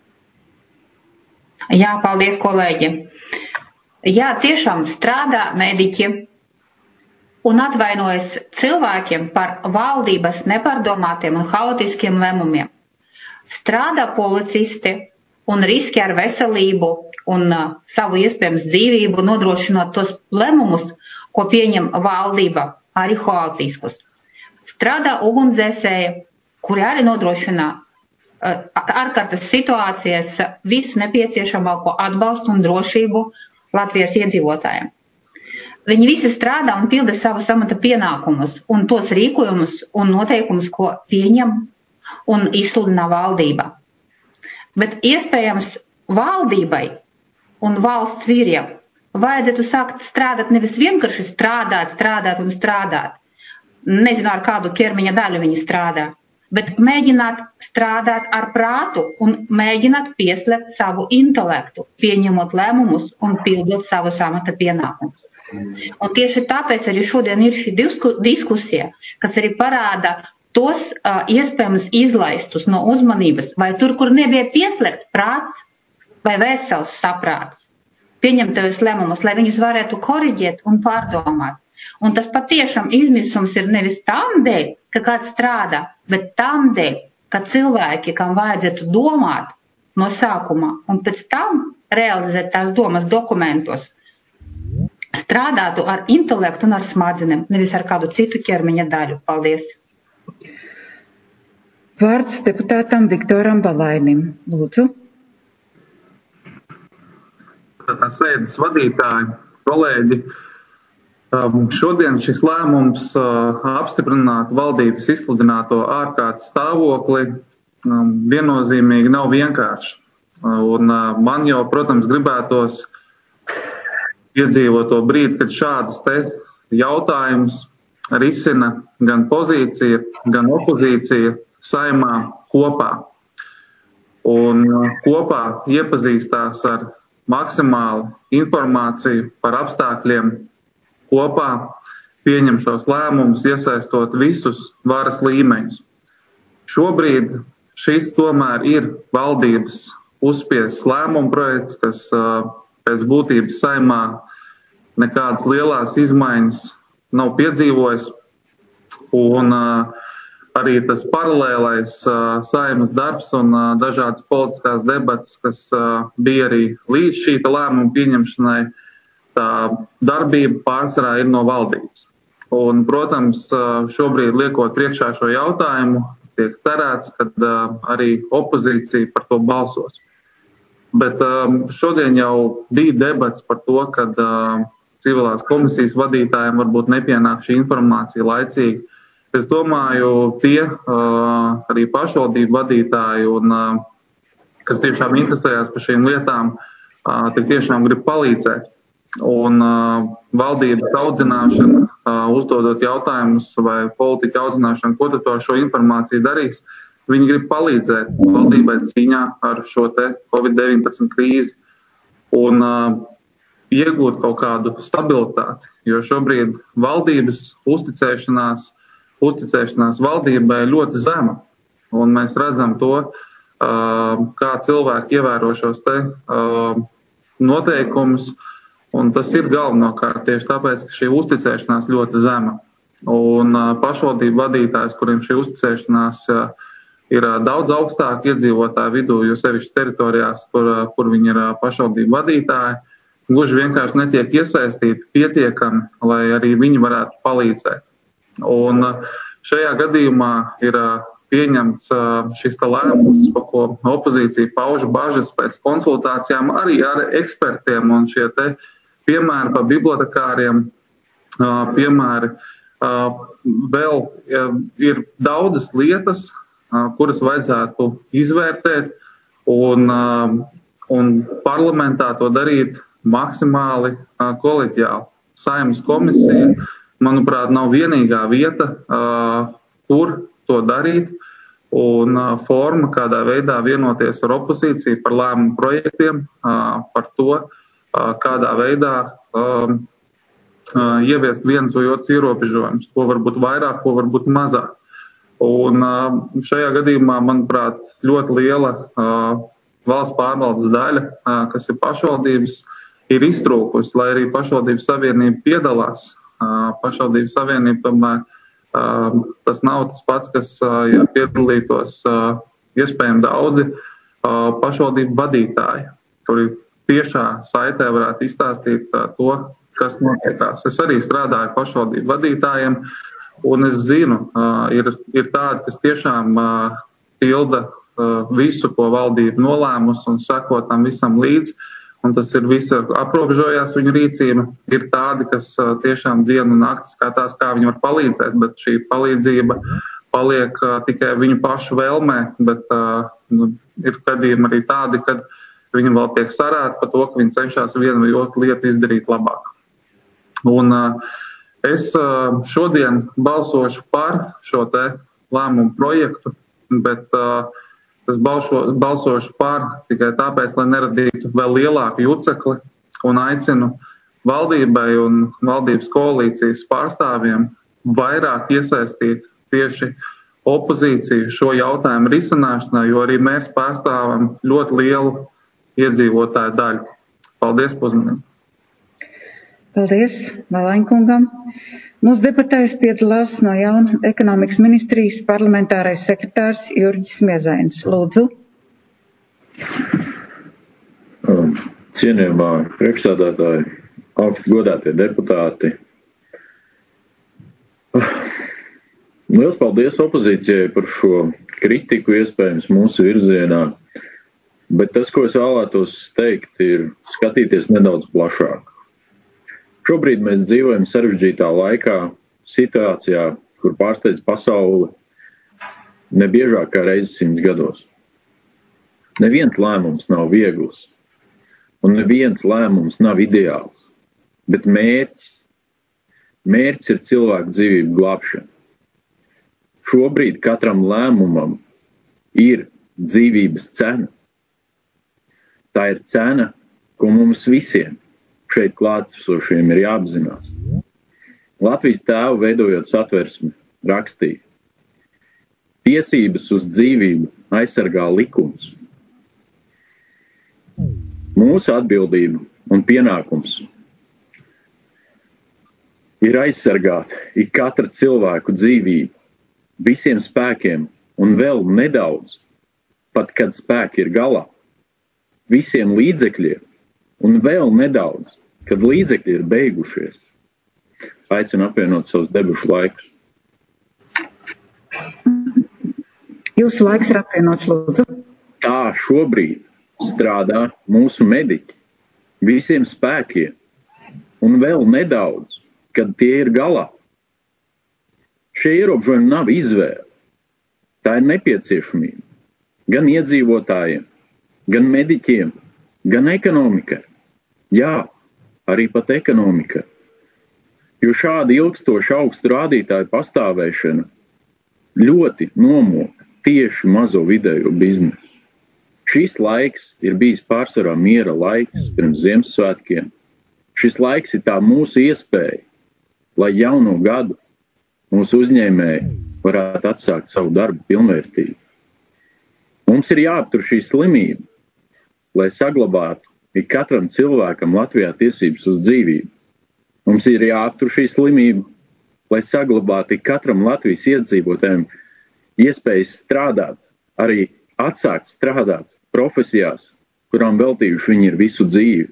Jā, paldies, kolēģi. Jā, tiešām strādā mediķi un atvainojas cilvēkiem par valdības nepārdomātiem un haotiskiem lēmumiem. Strādā policisti un riski ar veselību un savu iespējams dzīvību nodrošinot tos lēmumus, ko pieņem valdība, arī haotiskus. Strādā ugunsdzēsēji, kuri arī nodrošina ārkārtas situācijas visu nepieciešamāko atbalstu un drošību Latvijas iedzīvotājiem. Viņi visi strādā un pilda savu amata pienākumus un tos rīkojumus un noteikumus, ko pieņem un izsludina valdība. Bet iespējams valdībai un valsts vīriem vajadzētu sākt strādāt nevis vienkārši strādāt. Nezinu, ar kādu ķermeņa daļu viņi strādā. Bet mēģināt strādāt ar prātu un mēģināt pieslēgt savu intelektu, pieņemot lēmumus un pildot savu amata pienākumus. Un tieši tāpēc arī šodien ir šī diskusija, kas arī parāda tos iespējams izlaistus no uzmanības, vai tur, kur nebija pieslēgts prāts vai vesels saprāts, pieņemtajos lēmumus, lai viņus varētu koriģēt un pārdomāt. Un tas patiešām izmisums ir nevis tam dēļ, ka kāds strādā, bet tam dēļ, ka cilvēki, kam vajadzētu domāt no sākuma un pēc tam realizēt tās domas dokumentos, strādātu ar intelektu un ar smadzenēm, nevis ar kādu citu ķermeņa daļu. Paldies! Vārds deputātam Viktoram Balainim. Lūdzu. Sēdes vadītāji, kolēģi, šodien šis lēmums apstiprināt valdības izsludināto ārkārtas stāvokli viennozīmīgi nav vienkārši. Un man jau, protams, gribētos piedzīvot to brīdi, kad šādas te jautājumus risina gan pozīcija, gan opozīcija saimā kopā. Un kopā iepazīstās ar maksimālu informāciju par apstākļiem, kopā pieņem šos lēmumus, iesaistot visus varas līmeņus. Šobrīd šis tomēr ir valdības uzspiests lēmuma projekts, kas pēc būtības saimā nekādas lielās izmaiņas nav piedzīvojis. Un arī tas paralēlais saimas darbs un dažādas politiskās debatas, kas bija arī līdz šī lēmuma pieņemšanai, tā darbība pārsvarā ir no valdības. Un, protams, šobrīd liekot priekšā šo jautājumu, tiek cerēts, kad arī opozīcija par to balsos. Bet šodien jau bija debats par to, kad civilās komisijas vadītājiem varbūt nepienāk šī informācija laicīgi. Es domāju, tie arī pašvaldību vadītāji, un, kas tiešām interesējās par šīm lietām, tik tiešām grib palīdzēt. Un valdības audzināšana, uzdodot jautājumus vai politika audzināšana, ko tad ar šo informāciju darīs, viņi grib palīdzēt valdībai cīņā ar šo te COVID-19 krīzi un iegūt kaut kādu stabilitāti, jo šobrīd valdības uzticēšanās valdībai ļoti zema. un mēs redzam to, kā cilvēki ievēro šos te noteikumus, un tas ir galvenokārt tieši tāpēc, ka šī uzticēšanās ļoti zema. Un pašvaldību vadītājs, kuriem šī uzticēšanās ir daudz augstāk iedzīvotāju vidū, jo sevišķi teritorijās, kur viņi ir pašvaldību vadītāji, gluži vienkārši netiek iesaistīti pietiekami, lai arī viņi varētu palīdzēt. Un šajā gadījumā ir pieņemts šis lēmums, par ko opozīcija pauž bažas pēc konsultācijām arī ar ekspertiem, un šie te piemēri par bibliotekāriem, piemēri vēl ir daudzas lietas, kuras vajadzētu izvērtēt un parlamentā to darīt maksimāli koleģiāli. Saeimas komisija, manuprāt, nav vienīgā vieta, kur to darīt, un forma, kādā veidā vienoties ar opozīciju par lēmumu projektiem, par to, kādā veidā ieviest viens vai otrs ierobežojums, ko varbūt vairāk, ko varbūt mazāk. Un šajā gadījumā, manuprāt, ļoti liela valsts pārvaldes daļa, kas ir pašvaldības, ir iztrūkusi, lai arī pašvaldības savienība piedalās. Pašvaldības savienība tomēr tas nav tas pats, kas piedalītos iespējami daudzi pašvaldību vadītāji, kuri tiešā saitē varētu izstāstīt to, kas notiekās. Es arī strādāju pašvaldību vadītājiem, un es zinu, ir tādi, kas tiešām pilda visu, ko valdība nolēmusi un seko tam visam līdzi, un tas ir viss aprobežojās viņu rīcība. Ir tādi, kas tiešām dienu un nakti skatās, kā viņi var palīdzēt, bet šī palīdzība paliek tikai viņu pašu vēlmē, bet ir gadījumi arī tādi, kad viņi vēl tiek sarēti par to, ka viņi cenšas vienu vai otru lietu izdarīt labāk. Un es šodien balsošu par šo te lēmumu projektu, bet es balsošu par tikai tāpēc, lai neradītu vēl lielāku jucekli, un aicinu valdībai un valdības koalīcijas pārstāvjiem vairāk iesaistīt tieši opozīciju šo jautājumu risināšanā, jo arī mēs pārstāvam ļoti lielu iedzīvotāju daļu. Paldies par uzmanību. Paldies Malainkungam. Mūsu debatēs piedalās no jauna ekonomikas ministrijas parlamentārais sekretārs Jurģis Miezains. Lūdzu. Cienījamā priekšsēdētāji, augsti godātie deputāti. Liels paldies opozīcijai par šo kritiku iespējams mūsu virzienā, bet tas, ko es vēlētos teikt, ir skatīties nedaudz plašāk. Šobrīd mēs dzīvojam sarežģītā laikā, situācijā, kur pārsteidz pasauli nebiežāk kā reizi 100 gados. Neviens lēmums nav viegls, un neviens lēmums nav ideāls, bet mērķis ir cilvēku dzīvību glābšana. Šobrīd katram lēmumam ir dzīvības cena. Tā ir cena, ko mums visiem šeit klātesošiem ir jāapzinās. Latvijas tēvu veidojot Satversmi rakstīja: tiesības uz dzīvību aizsargā likums. Mūsu atbildība un pienākums ir aizsargāt ik katra cilvēku dzīvību visiem spēkiem un vēl nedaudz, pat kad spēki ir galā, visiem līdzekļiem un vēl nedaudz, kad līdzekļi ir beigušies. Aicinu apvienot savus debušu laikus. Jūsu laiks ir apvienots, lūdzu. Tā šobrīd strādā mūsu mediķi visiem spēkiem un vēl nedaudz, kad tie ir galā. Šie ierobežojumi nav izvēle. Tā ir nepieciešamība gan iedzīvotājiem, gan mediķiem, gan ekonomikai. Jā, arī pat ekonomikai. Jo šāda ilgstoša augstu rādītāju pastāvēšana ļoti nomoka tieši mazo vidējo biznesu. Šis laiks ir bijis pārsvarā miera laiks pirms Ziemassvētkiem. Šis laiks ir tā mūsu iespēja, lai jauno gadu mūsu uzņēmēji varētu atsākt savu darbu pilnvērtīgi. Mums ir jāaptur šī slimība, lai saglabātu ik katram cilvēkam Latvijā tiesības uz dzīvību. Mums ir jāaptur šī slimība, lai saglabātu ik katram Latvijas iedzīvotājiem iespējas strādāt, arī atsākt strādāt profesijās, kurām veltījuši viņi ir visu dzīvi.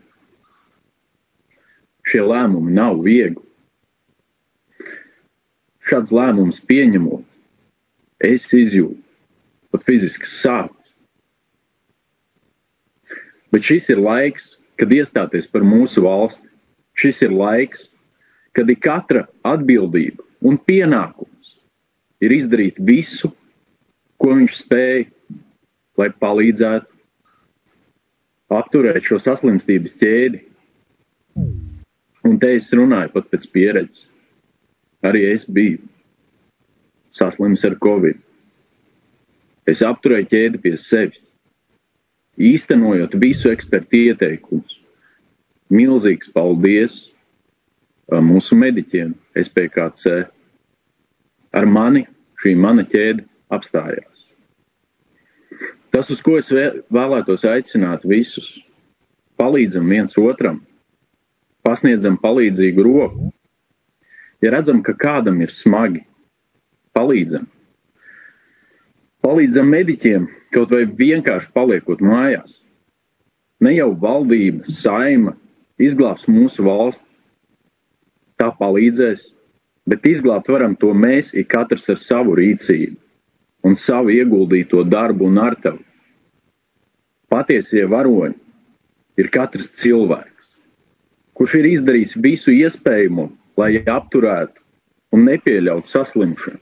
Šie lēmumi nav viegli. Šāds lēmums pieņemot, es izjūtu pat fiziskas sāpes. Bet šis ir laiks, kad iestāties par mūsu valsti. Šis ir laiks, kad ir katra atbildība un pienākums ir izdarīt visu, ko viņš spēj, lai palīdzētu apturēt šo saslimstības ķēdi. Un te es runāju pat pēc pieredzes. Arī es biju saslims ar Covid. Es apturēju ķēdi pie sevis, īstenojot visu ekspertu ieteikumus. Milzīgs paldies mūsu mediķiem SPKC. Ar mani šī mana ķēde apstājās. Tas, uz ko es vēlētos aicināt visus, palīdzam viens otram, pasniedzam palīdzīgu roku. Ja redzam, ka kādam ir smagi, palīdzam. Palīdzam mediķiem, kaut vai vienkārši paliekot mājās. Ne jau valdība, saima izglābs mūsu valsti. Tā palīdzēs, bet izglābt varam to mēs, ik katrs ar savu rīcību un savu ieguldīto darbu un artavu. Patiesie varoņi ir katrs cilvēks, kurš ir izdarījis visu iespējamo, lai apturētu un nepieļautu saslimšanu.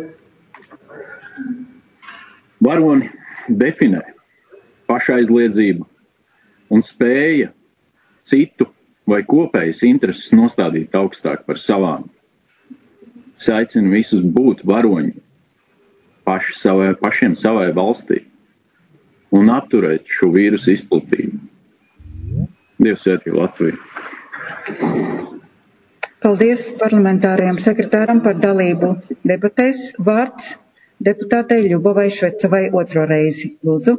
Varoni definē pašaizliedzību un spēja citu vai kopējas intereses nostādīt augstāk par savām. Es aicinu visus būt varoņi pašiem savai valstī un apturēt šo vīrusu izplatību. Dievs svētī Latviju! Paldies parlamentārajam sekretāram par dalību debatēs. Vārds deputātei Ļubovai Švecavai otro reizi. Lūdzu.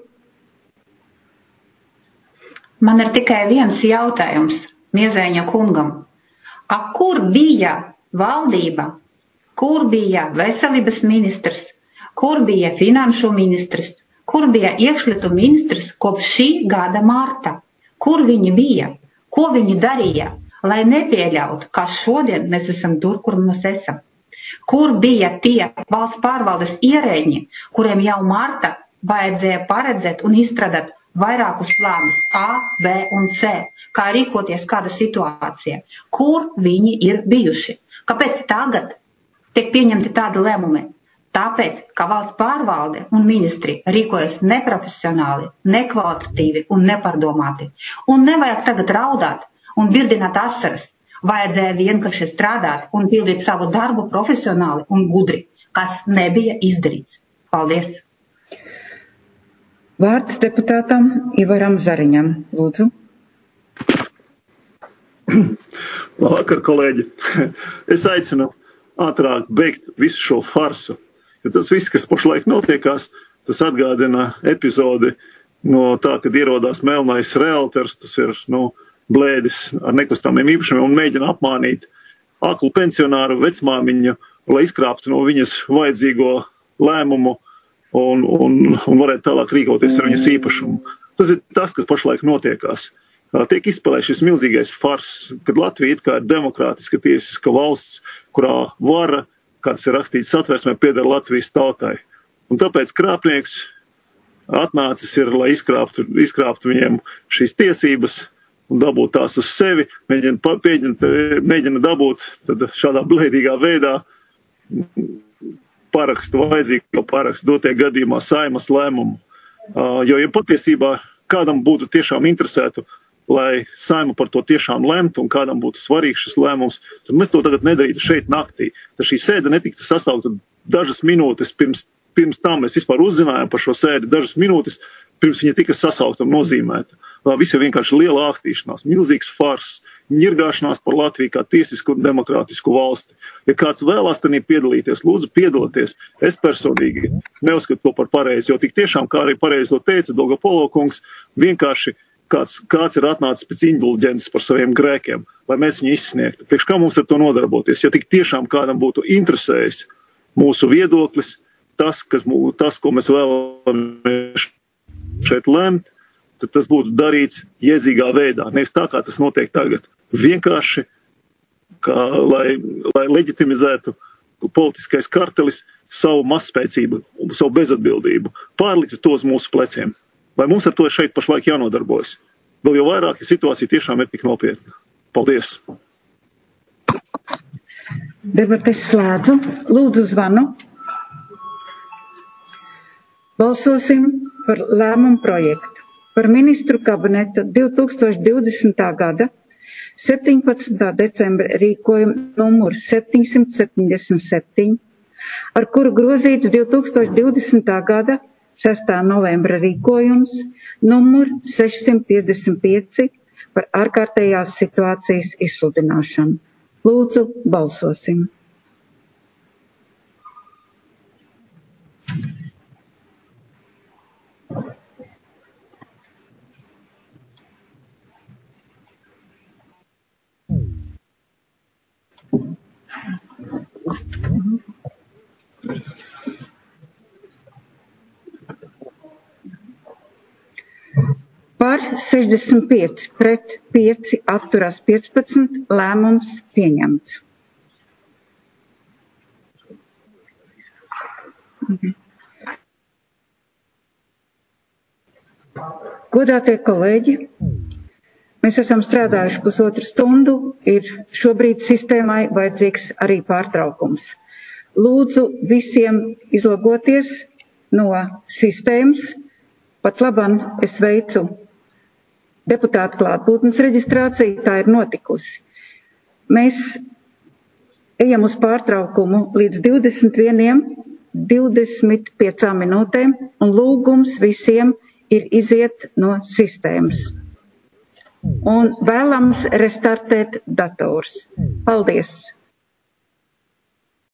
Man ir tikai viens jautājums Miezēņa kungam. Kur bija valdība? Kur bija veselības ministrs? Kur bija finanšu ministrs? Kur bija iekšlietu ministrs kopš šī gada marta? Kur viņi bija? Ko viņi darīja, lai nepieļautu, ka šodien mēs esam tur, kur mēs esam? Kur bija tie valsts pārvaldes ierēģi, kuriem jau marta vajadzēja paredzēt un izstrādāt vairākus plānus A, B un C, kā rīkoties kāda situācija? Kur viņi ir bijuši? Kāpēc tagad tiek pieņemti tādi lēmumi? Tāpēc, ka valsts pārvalde un ministri rīkojas neprofesionāli, nekvalitatīvi un nepardomāti. Un nevajag tagad raudāt un virdināt asaras. Vajadzēja vienkārši strādāt un pildīt savu darbu profesionāli un gudri, kas nebija izdarīts. Paldies! Vārds deputātam Ivaram Zariņam. Lūdzu. Labvakar, kolēģi! Es aicinu ātrāk beigt visu šo farsu. Jo tas viss, kas pašlaik notiekās, tas atgādina epizodi no tā, kad ierodās melnais realtors, tas ir blēdis ar nekustamiem īpašumiem un mēģina apmānīt aklu pensionāru vecmāmiņu, lai izkrāptu no viņas vajadzīgo lēmumu un varētu tālāk rīkoties ar viņas īpašumu. Tas ir tas, kas pašlaik notiekās. Tiek izspēlēts šis milzīgais fars, kad Latvija it kā ir demokrātiska tiesiska valsts, kurā vara, kāds ir rakstīts satversmē, pieder Latvijas tautai. Un tāpēc krāpnieks atnācis ir, lai izkrāptu viņiem šīs tiesības un dabūt tās uz sevi, mēģina dabūt tad šādā blēdīgā veidā parakstu, vajadzīgo parakstu, dotie gadījumā saimas lēmumu. Jo, ja patiesībā kādam būtu tiešām interesētu, lai saima par to tiešām lemtu un kādam būtu svarīgs šis lēmums, tad mēs to tagad nedarītu šeit naktī. Tad šī sēde netiktu sasaukta dažas minūtes pirms tam mēs vispār uzzinājām par šo sēdi, dažas minūtes pirms viņa tika sasaukta un nozīmēta. Viss ir vienkārši liela ākstīšanās, milzīgs fars, ņirgāšanās par Latviju kā tiesisku un demokrātisku valsti. Ja kāds vēlās tanī piedalīties, lūdzu piedalieties. Es personīgi neuzskatu to par pareizi, jo tik tiešām, kā arī pareizi to teica Dolgopolo kungs, vienkārši kāds ir atnācis pēc indulģences par saviem grēkiem, lai mēs viņu izsniegtu. Priekš kā mums ar to nodarboties? Ja tik tiešām kādam būtu interesējis mūsu viedoklis, tas, ko mēs vēlamies šeit lemt, tad tas būtu darīts jēdzīgā veidā. Nevis tā, kā tas notiek tagad. Vienkārši, lai leģitimizētu politiskais kartelis savu mazspēcību, savu bezatbildību, pārliktu to uz mūsu pleciem. Vai mums ar to šeit pašlaik jānodarbojas? Vēl jau vairāk, ja situācija tiešām ir tik nopietna. Paldies! Debates slēdzu. Lūdzu zvanu. Balsosim par lēmumu projektu par ministru kabineta 2020. gada 17. decembra rīkojumu numuru 777, ar kuru grozīts 2020. gada 6. novembra rīkojums numur 655 par ārkārtējās situācijas izsludināšanu. Lūdzu, balsosim. Par 65, pret 5, atturās 15, lēmums pieņemts. Godātie kolēģi, mēs esam strādājuši pusotru stundu, ir šobrīd sistēmai vajadzīgs arī pārtraukums. Lūdzu visiem izlogoties no sistēmas, pat labam es veicu deputātu klātbūtnes reģistrāciju, tā ir notikusi. Mēs ejam uz pārtraukumu līdz 21:25 minūtēm, un lūgums visiem ir iziet no sistēmas. Un vēlams restartēt dators. Paldies!